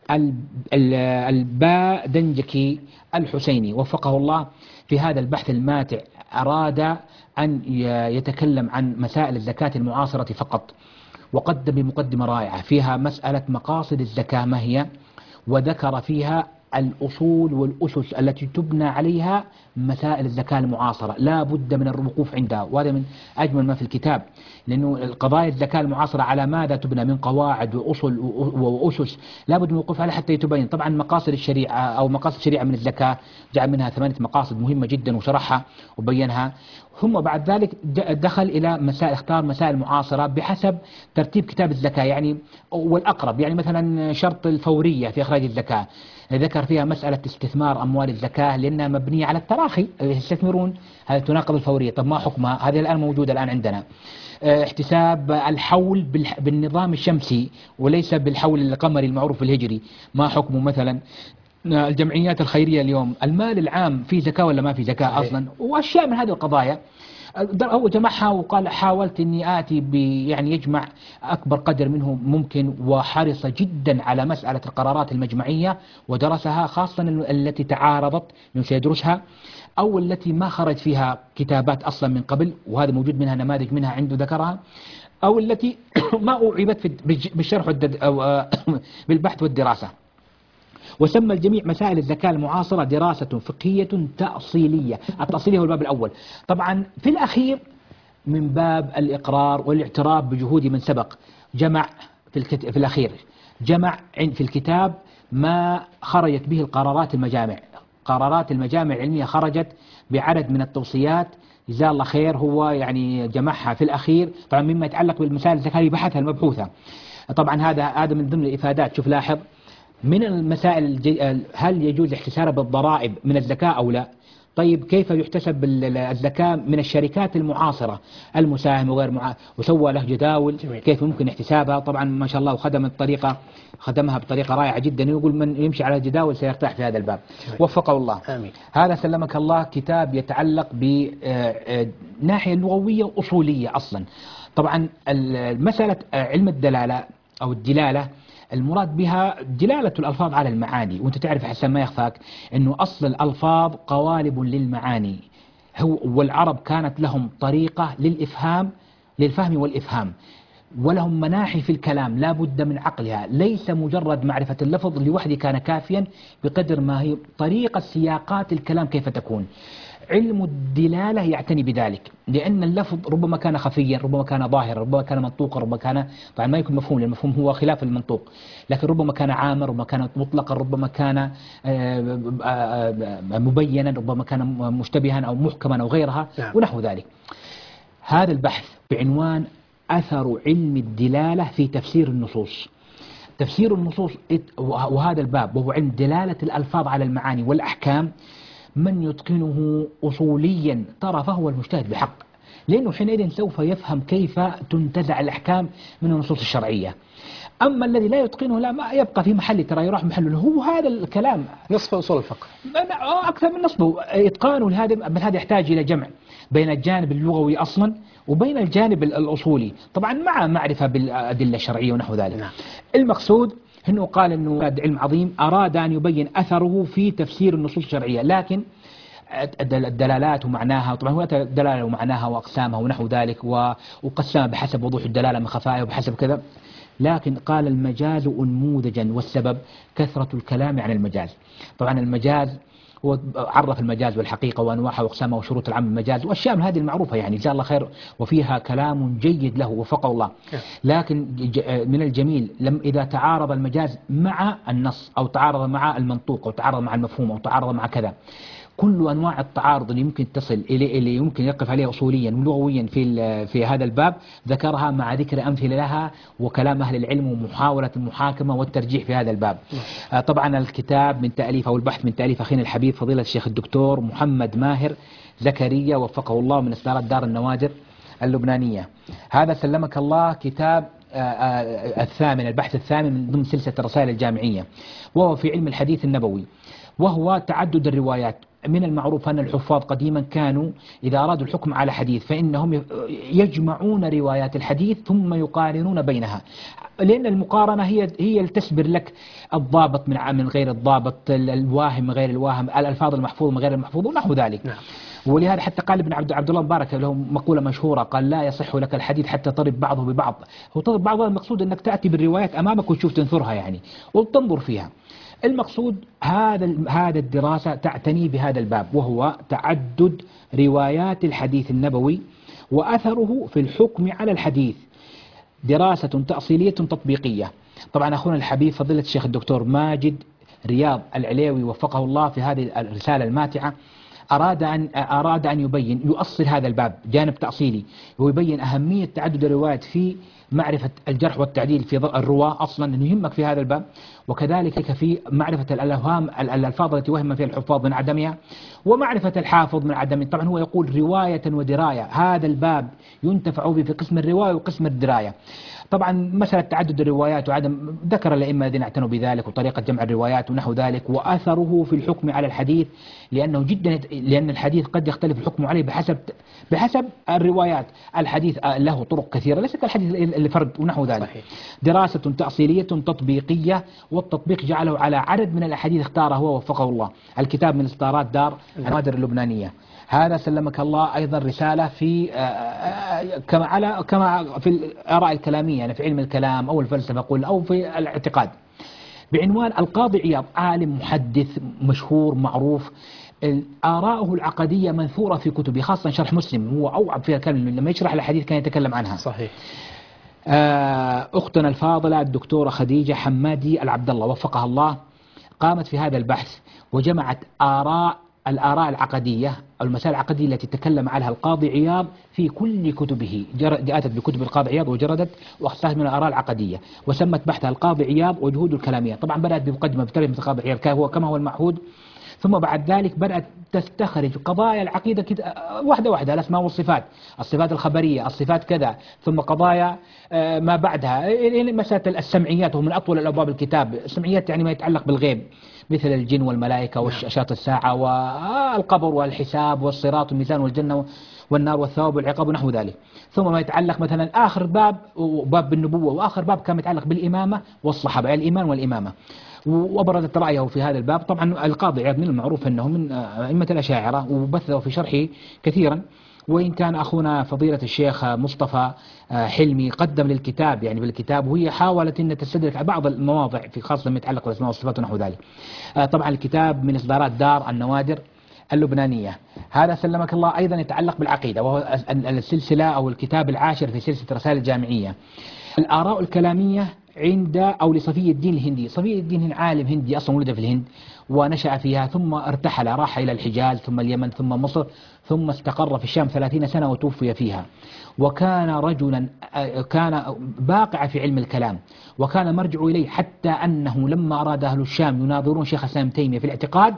Speaker 3: البادنجكي الحسيني وفقه الله في هذا البحث الماتع أراد أن يتكلم عن مسائل الزكاة المعاصرة فقط، وقدم بمقدمة رائعة فيها مسألة مقاصد الزكاة ما هي، وذكر فيها الأصول والأسس التي تبنى عليها مسائل الزكاة المعاصرة، لا بد من الوقوف عندها، وهذا من أجمل ما في الكتاب، لأنه القضايا الزكاة المعاصرة على ماذا تبنى من قواعد وأصل وأسس لا بد من الوقوف عليها حتى يتبين. طبعا مقاصد الشريعة أو مقاصد الشريعة من الزكاة جعل منها ثمانية مقاصد مهمة جدا وشرحها وبينها، ثم بعد ذلك دخل إلى مسائل اختار مسائل معاصرة بحسب ترتيب كتاب الزكاة يعني والأقرب، يعني مثلا شرط الفورية في إخراج الزكاة ذكر فيها مسألة استثمار أموال الزكاة لأنها مبنية على التراخي يستثمرون، هذا تناقض الفورية، طب ما حكمها؟ هذه الآن موجودة الآن عندنا. احتساب الحول بالنظام الشمسي وليس بالحول القمري المعروف الهجري، ما حكمه؟ مثلا الجمعيات الخيرية اليوم المال العام في زكاة ولا ما في زكاة أصلا، وأشياء من هذه القضايا. هو جمعها وقال حاولت اني اتي ب يعني يجمع اكبر قدر منه ممكن، وحرص جدا على مساله القرارات المجمعيه ودرسها، خاصه التي تعارضت انه سيدرسها، او التي ما خرج فيها كتابات اصلا من قبل، وهذا موجود منها نماذج منها عنده ذكرها، او التي ما اعيبت في بالشرح والدد او بالبحث والدراسه. وسمى الجميع مسائل الزكاة المعاصرة دراسة فقهية تأصيلية. التأصيلية هو الباب الأول. طبعا في الأخير من باب الإقرار والاعتراف بجهود من سبق، جمع في, الكت... في الأخير جمع في الكتاب ما خرجت به القرارات المجامع. قرارات المجامع العلمية خرجت بعدد من التوصيات، جزاه الله خير، هو يعني جمعها في الأخير. طبعا مما يتعلق بالمسائل الزكاة بحثها المبحوثة. طبعا هذا هذا من ضمن الإفادات. شوف لاحظ من المسائل الجي... هل يجوز احتسابها بالضرائب من الزكاة أو لا؟ طيب كيف يحتسب الزكاة من الشركات المعاصرة المساهم وغير معا... وسوى له جداول كيف ممكن احتسابها. طبعا ما شاء الله وخدم الطريقة خدمها بطريقة رائعة جدا. يقول من يمشي على الجداول سيرتاح في هذا الباب. وفقه الله. آمين. هذا سلمك الله كتاب يتعلق بالناحية اللغوية وأصولية أصلا. طبعا المسألة علم الدلالة أو الدلالة المراد بها دلالة الألفاظ على المعاني، وانت تعرف حسن ما يخفاك انه اصل الألفاظ قوالب للمعاني. هو والعرب كانت لهم طريقة للإفهام للفهم والإفهام، ولهم مناحي في الكلام لا بد من عقلها، ليس مجرد معرفة اللفظ لوحده كان كافيا بقدر ما هي طريقة سياقات الكلام كيف تكون. علم الدلالة يعتني بذلك، لأن اللفظ ربما كان خفيا، ربما كان ظاهرا، ربما كان منطوقا، ربما كان طبعا ما يكون مفهوم، لأن المفهوم هو خلاف المنطوق، لكن ربما كان عاما، ربما كان مطلقا، ربما كان مبينا، ربما كان مشتبها أو محكما أو غيرها ونحو ذلك. هذا البحث بعنوان أثر علم الدلالة في تفسير النصوص. تفسير النصوص وهذا الباب وهو علم دلالة الألفاظ على المعاني والأحكام، من يتقنه أصوليا ترى فهو المجتهد بحق، لأنه حينئذ سوف يفهم كيف تنتزع الأحكام من النصوص الشرعية. أما الذي لا يتقنه لا ما يبقى في محل، ترى يروح محله. هو هذا الكلام
Speaker 2: نصف أصول الفقه،
Speaker 3: أكثر من نصفه. إتقانه لهذا بل هذا يحتاج إلى جمع بين الجانب اللغوي أصلا وبين الجانب الأصولي، طبعا مع معرفة بالأدلة الشرعية ونحو ذلك. نعم. المقصود أنه قال أنه علم عظيم أراد أن يبين أثره في تفسير النصوص الشرعية، لكن الدلالات ومعناها، طبعا هو الدلالة ومعناها وأقسامها ونحو ذلك، وقسمها بحسب وضوح الدلالة من خفائها وبحسب كذا. لكن قال المجاز أنموذجا، والسبب كثرة الكلام عن المجاز. طبعا المجاز هو عرف المجاز والحقيقة وأنواعها وأقسامها وشروط العام المجاز وأشياء من هذه المعروفة، يعني جزاه الله خير، وفيها كلام جيد له وفقه الله. لكن من الجميل لم إذا تعارض المجاز مع النص أو تعارض مع المنطوق أو تعارض مع المفهوم أو تعارض مع كذا، كل أنواع التعارض اللي يمكن تصل إليه اللي يمكن يقف عليها أصوليا ولغويا في في هذا الباب ذكرها مع ذكر أمثلة لها وكلام أهل العلم ومحاولة المحاكمة والترجيح في هذا الباب. طبعا الكتاب من تأليف أو البحث من تأليف أخينا الحبيب فضيلة الشيخ الدكتور محمد ماهر زكريا وفقه الله من إصدارات دار النوادر اللبنانية. هذا سلمك الله كتاب الثامن، البحث الثامن من ضمن سلسلة الرسائل الجامعية، وهو في علم الحديث النبوي، وهو تعدد الروايات. من المعروف أن الحفاظ قديما كانوا إذا أرادوا الحكم على حديث فإنهم يجمعون روايات الحديث ثم يقارنون بينها، لأن المقارنة هي هي اللي تسبر لك الضابط من من غير الضابط، الواهم من غير الواهم، الألفاظ المحفوظ من غير المحفوظ ونحو ذلك. نعم. ولهذا حتى قال ابن عبد عبد الله مبارك له مقولة مشهورة، قال لا يصح لك الحديث حتى تضرب بعضه ببعض. هو تضرب بعضها المقصود أنك تأتي بالروايات أمامك وتشوف تنثرها يعني وتنظر فيها. المقصود هذا هذا الدراسة تعتني بهذا الباب، وهو تعدد روايات الحديث النبوي وأثره في الحكم على الحديث، دراسة تأصيلية تطبيقية. طبعا أخونا الحبيب فضيلة الشيخ الدكتور ماجد رياض العليوي وفقه الله في هذه الرسالة الماتعة أراد أن أراد أن يبين يؤصل هذا الباب جانب تأصيلي، ويبين أهمية تعدد الروايات في معرفة الجرح والتعديل في الرواة أصلا أنه يهمك في هذا الباب، وكذلك في معرفة الأوهام الألفاظ التي وهم فيها الحفاظ من عدمها، ومعرفة الحافظ من عدمها. طبعا هو يقول رواية ودراية، هذا الباب ينتفع به في قسم الرواية وقسم الدراية. طبعا مسألة تعدد الروايات وعدم، ذكر الأئمة الذين اعتنوا بذلك وطريقة جمع الروايات ونحو ذلك، وأثره في الحكم على الحديث، لأنه جدا لأن الحديث قد يختلف الحكم عليه بحسب بحسب الروايات. الحديث له طرق كثيرة ليس كالحديث الفرد ونحو ذلك. صحيح. دراسة تأصيلية تطبيقية، والتطبيق جعله على عدد من الأحاديث اختاره هو وفقه الله. الكتاب من إصدارات دار النوادر اللبنانية. هذا سلمك الله أيضا رسالة في كما على كما في الآراء الكلامية، يعني في علم الكلام أو الفلسفة قل أو في الاعتقاد، بعنوان القاضي عياض، عالم محدث مشهور معروف، آراءه العقدية منثورة في كتبه، خاصة شرح مسلم هو أوعب فيها الكلام، لما يشرح الحديث كان يتكلم عنها.
Speaker 2: صحيح.
Speaker 3: أختنا الفاضلة الدكتورة خديجة حمادي العبد الله وفقها الله قامت في هذا البحث وجمعت آراء الآراء العقدية أو المسائل العقدية التي تكلم عنها القاضي عياض في كل كتبه. أتت بكتب القاضي عياض وجردت واختصرت من الآراء العقدية، وسمت بحثها القاضي عياض وجهود الكلامية. طبعا بدأت بمقدمة بترجمة القاضي عياض هو كما هو المعهود، ثم بعد ذلك بدأت تستخرج قضايا العقيدة كده واحدة واحدة، الأسماء والصفات، الصفات الخبرية، الصفات كذا، ثم قضايا ما بعدها مسألة السمعيات، وهو من أطول الأبواب الكتاب. السمعيات يعني ما يتعلق بالغيب مثل الجن والملائكة وأشراط الساعة والقبر والحساب والصراط والميزان والجنة والنار والثواب والعقاب ونحو ذلك. ثم ما يتعلق مثلا آخر باب باب بالنبوة، وآخر باب كان يتعلق بالإمامة والصحابة، الإيمان والإمامة، وأبرزت رأيه في هذا الباب. طبعا القاضي عياض من المعروف أنه من أئمة الأشاعرة وبثه في شرحه كثيرا، وإن كان أخونا فضيلة الشيخ مصطفى حلمي قدم للكتاب يعني بالكتاب، وهي حاولت أن تستدرك بعض المواضع في خاصة ما يتعلق بالأسماء والصفات ونحو ذلك. طبعا الكتاب من إصدارات دار النوادر اللبنانية. هذا سلمك الله أيضا يتعلق بالعقيدة، وهو السلسلة أو الكتاب العاشر في سلسلة رسائل الجامعية. الآراء الكلامية عند أو لصفي الدين الهندي. صفي الدين عالم هندي أصلا ولد في الهند ونشأ فيها، ثم ارتحل راح إلى الحجاز ثم اليمن ثم مصر، ثم استقر في الشام ثلاثين سنة وتوفي فيها. وكان رجلا كان باقع في علم الكلام، وكان مرجع إليه حتى أنه لما أراد أهل الشام يناظرون شيخ الإسلام تيمية في الاعتقاد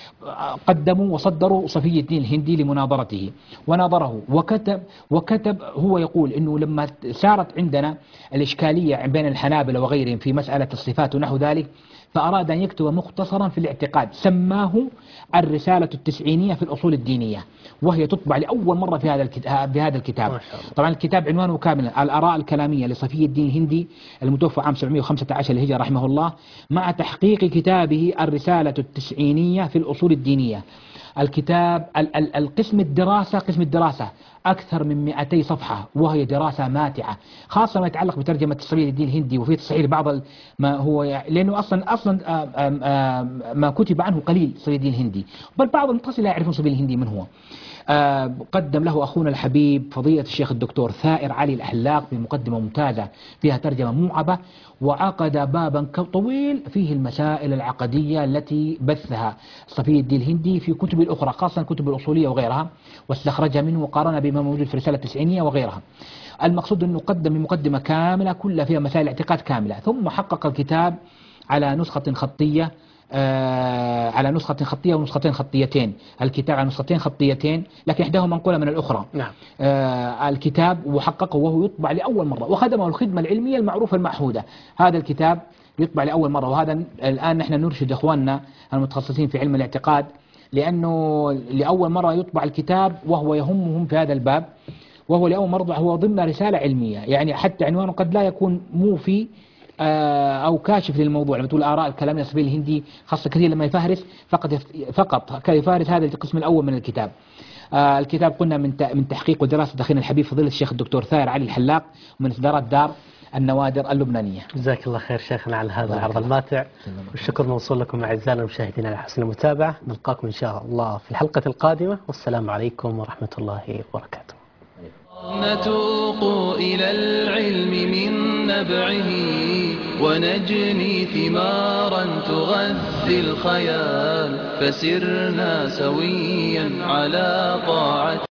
Speaker 3: قدموا وصدروا صفي الدين الهندي لمناظرته وناظره وكتب وكتب هو يقول إنه لما سارت عندنا الإشكالية بين الحنابلة وغيرهم في مسألة الصفات ونحو ذلك، فأراد أن يكتب مختصرا في الاعتقاد سماه الرسالة التسعينية في الأصول الدينية، وهي تطبع لأول مرة في هذا الكتاب بهذا الكتاب. طبعا الكتاب عنوانه كاملا الآراء الكلامية لصفي الدين الهندي المتوفى عام سبعمائة وخمسة عشر للهجرة رحمه الله، مع تحقيق كتابه الرسالة التسعينية في الأصول الدينية. الكتاب ال ال القسم الدراسة قسم الدراسة أكثر من مئتي صفحة، وهي دراسة ماتعة، خاصة ما يتعلق بترجمة صفي الدين الهندي وفي تصحيح بعض ما هو، لأنه أصلا أصلا آم آم ما كتب عنه قليل صفي الدين الهندي، بل بعض المتصل لا يعرفون صفي الهندي من هو. قدم له أخونا الحبيب فضيلة الشيخ الدكتور ثائر علي الحلاق بمقدمة ممتازة فيها ترجمة موعبة، وعقد بابا طويل فيه المسائل العقدية التي بثها صفي الدين الهندي في كتب الأخرى، خاصة الكتب الأصولية وغيرها، واستخرجها منه وقارنها بما موجود في الرسالة التسعينية وغيرها. المقصود أنه قدم بمقدمة كاملة كلها فيها مسائل اعتقاد كاملة، ثم حقق الكتاب على نسخة خطية آه على نسخة خطية ونسختين خطيتين. الكتاب على نسختين خطيتين لكن إحداهما منقولة من الأخرى. نعم. آه الكتاب وحققه وهو يطبع لأول مرة، وخدمه الخدمة العلمية المعروفة المعهودة. هذا الكتاب يطبع لأول مرة، وهذا الآن نحن نرشد إخواننا المتخصصين في علم الاعتقاد، لأنه لأول مرة يطبع الكتاب وهو يهمهم في هذا الباب، وهو لأول مرة هو ضمن رسالة علمية، يعني حتى عنوانه قد لا يكون موفي أو كاشف للموضوع. لما تقول آراء الكلام الصفي الهندي خاصة كثير لما يفهرس فقط فقط يفهرس هذا القسم الأول من الكتاب. آه الكتاب قلنا من من تحقيق ودراسة أخينا الحبيب فضيلة الشيخ الدكتور ثائر علي الحلاق من إصدارات دار النوادر اللبنانية.
Speaker 2: جزاك الله خير شيخنا على هذا العرض الماتع، والشكر موصول لكم أعزائنا المشاهدين على حسن المتابعة. نلقاكم إن شاء الله في الحلقة القادمة، والسلام عليكم ورحمة الله وبركاته.
Speaker 1: نتوق إلى العلم من نبعه ونجني ثمارا تغذي الخيال، فسرنا سويا على طاعة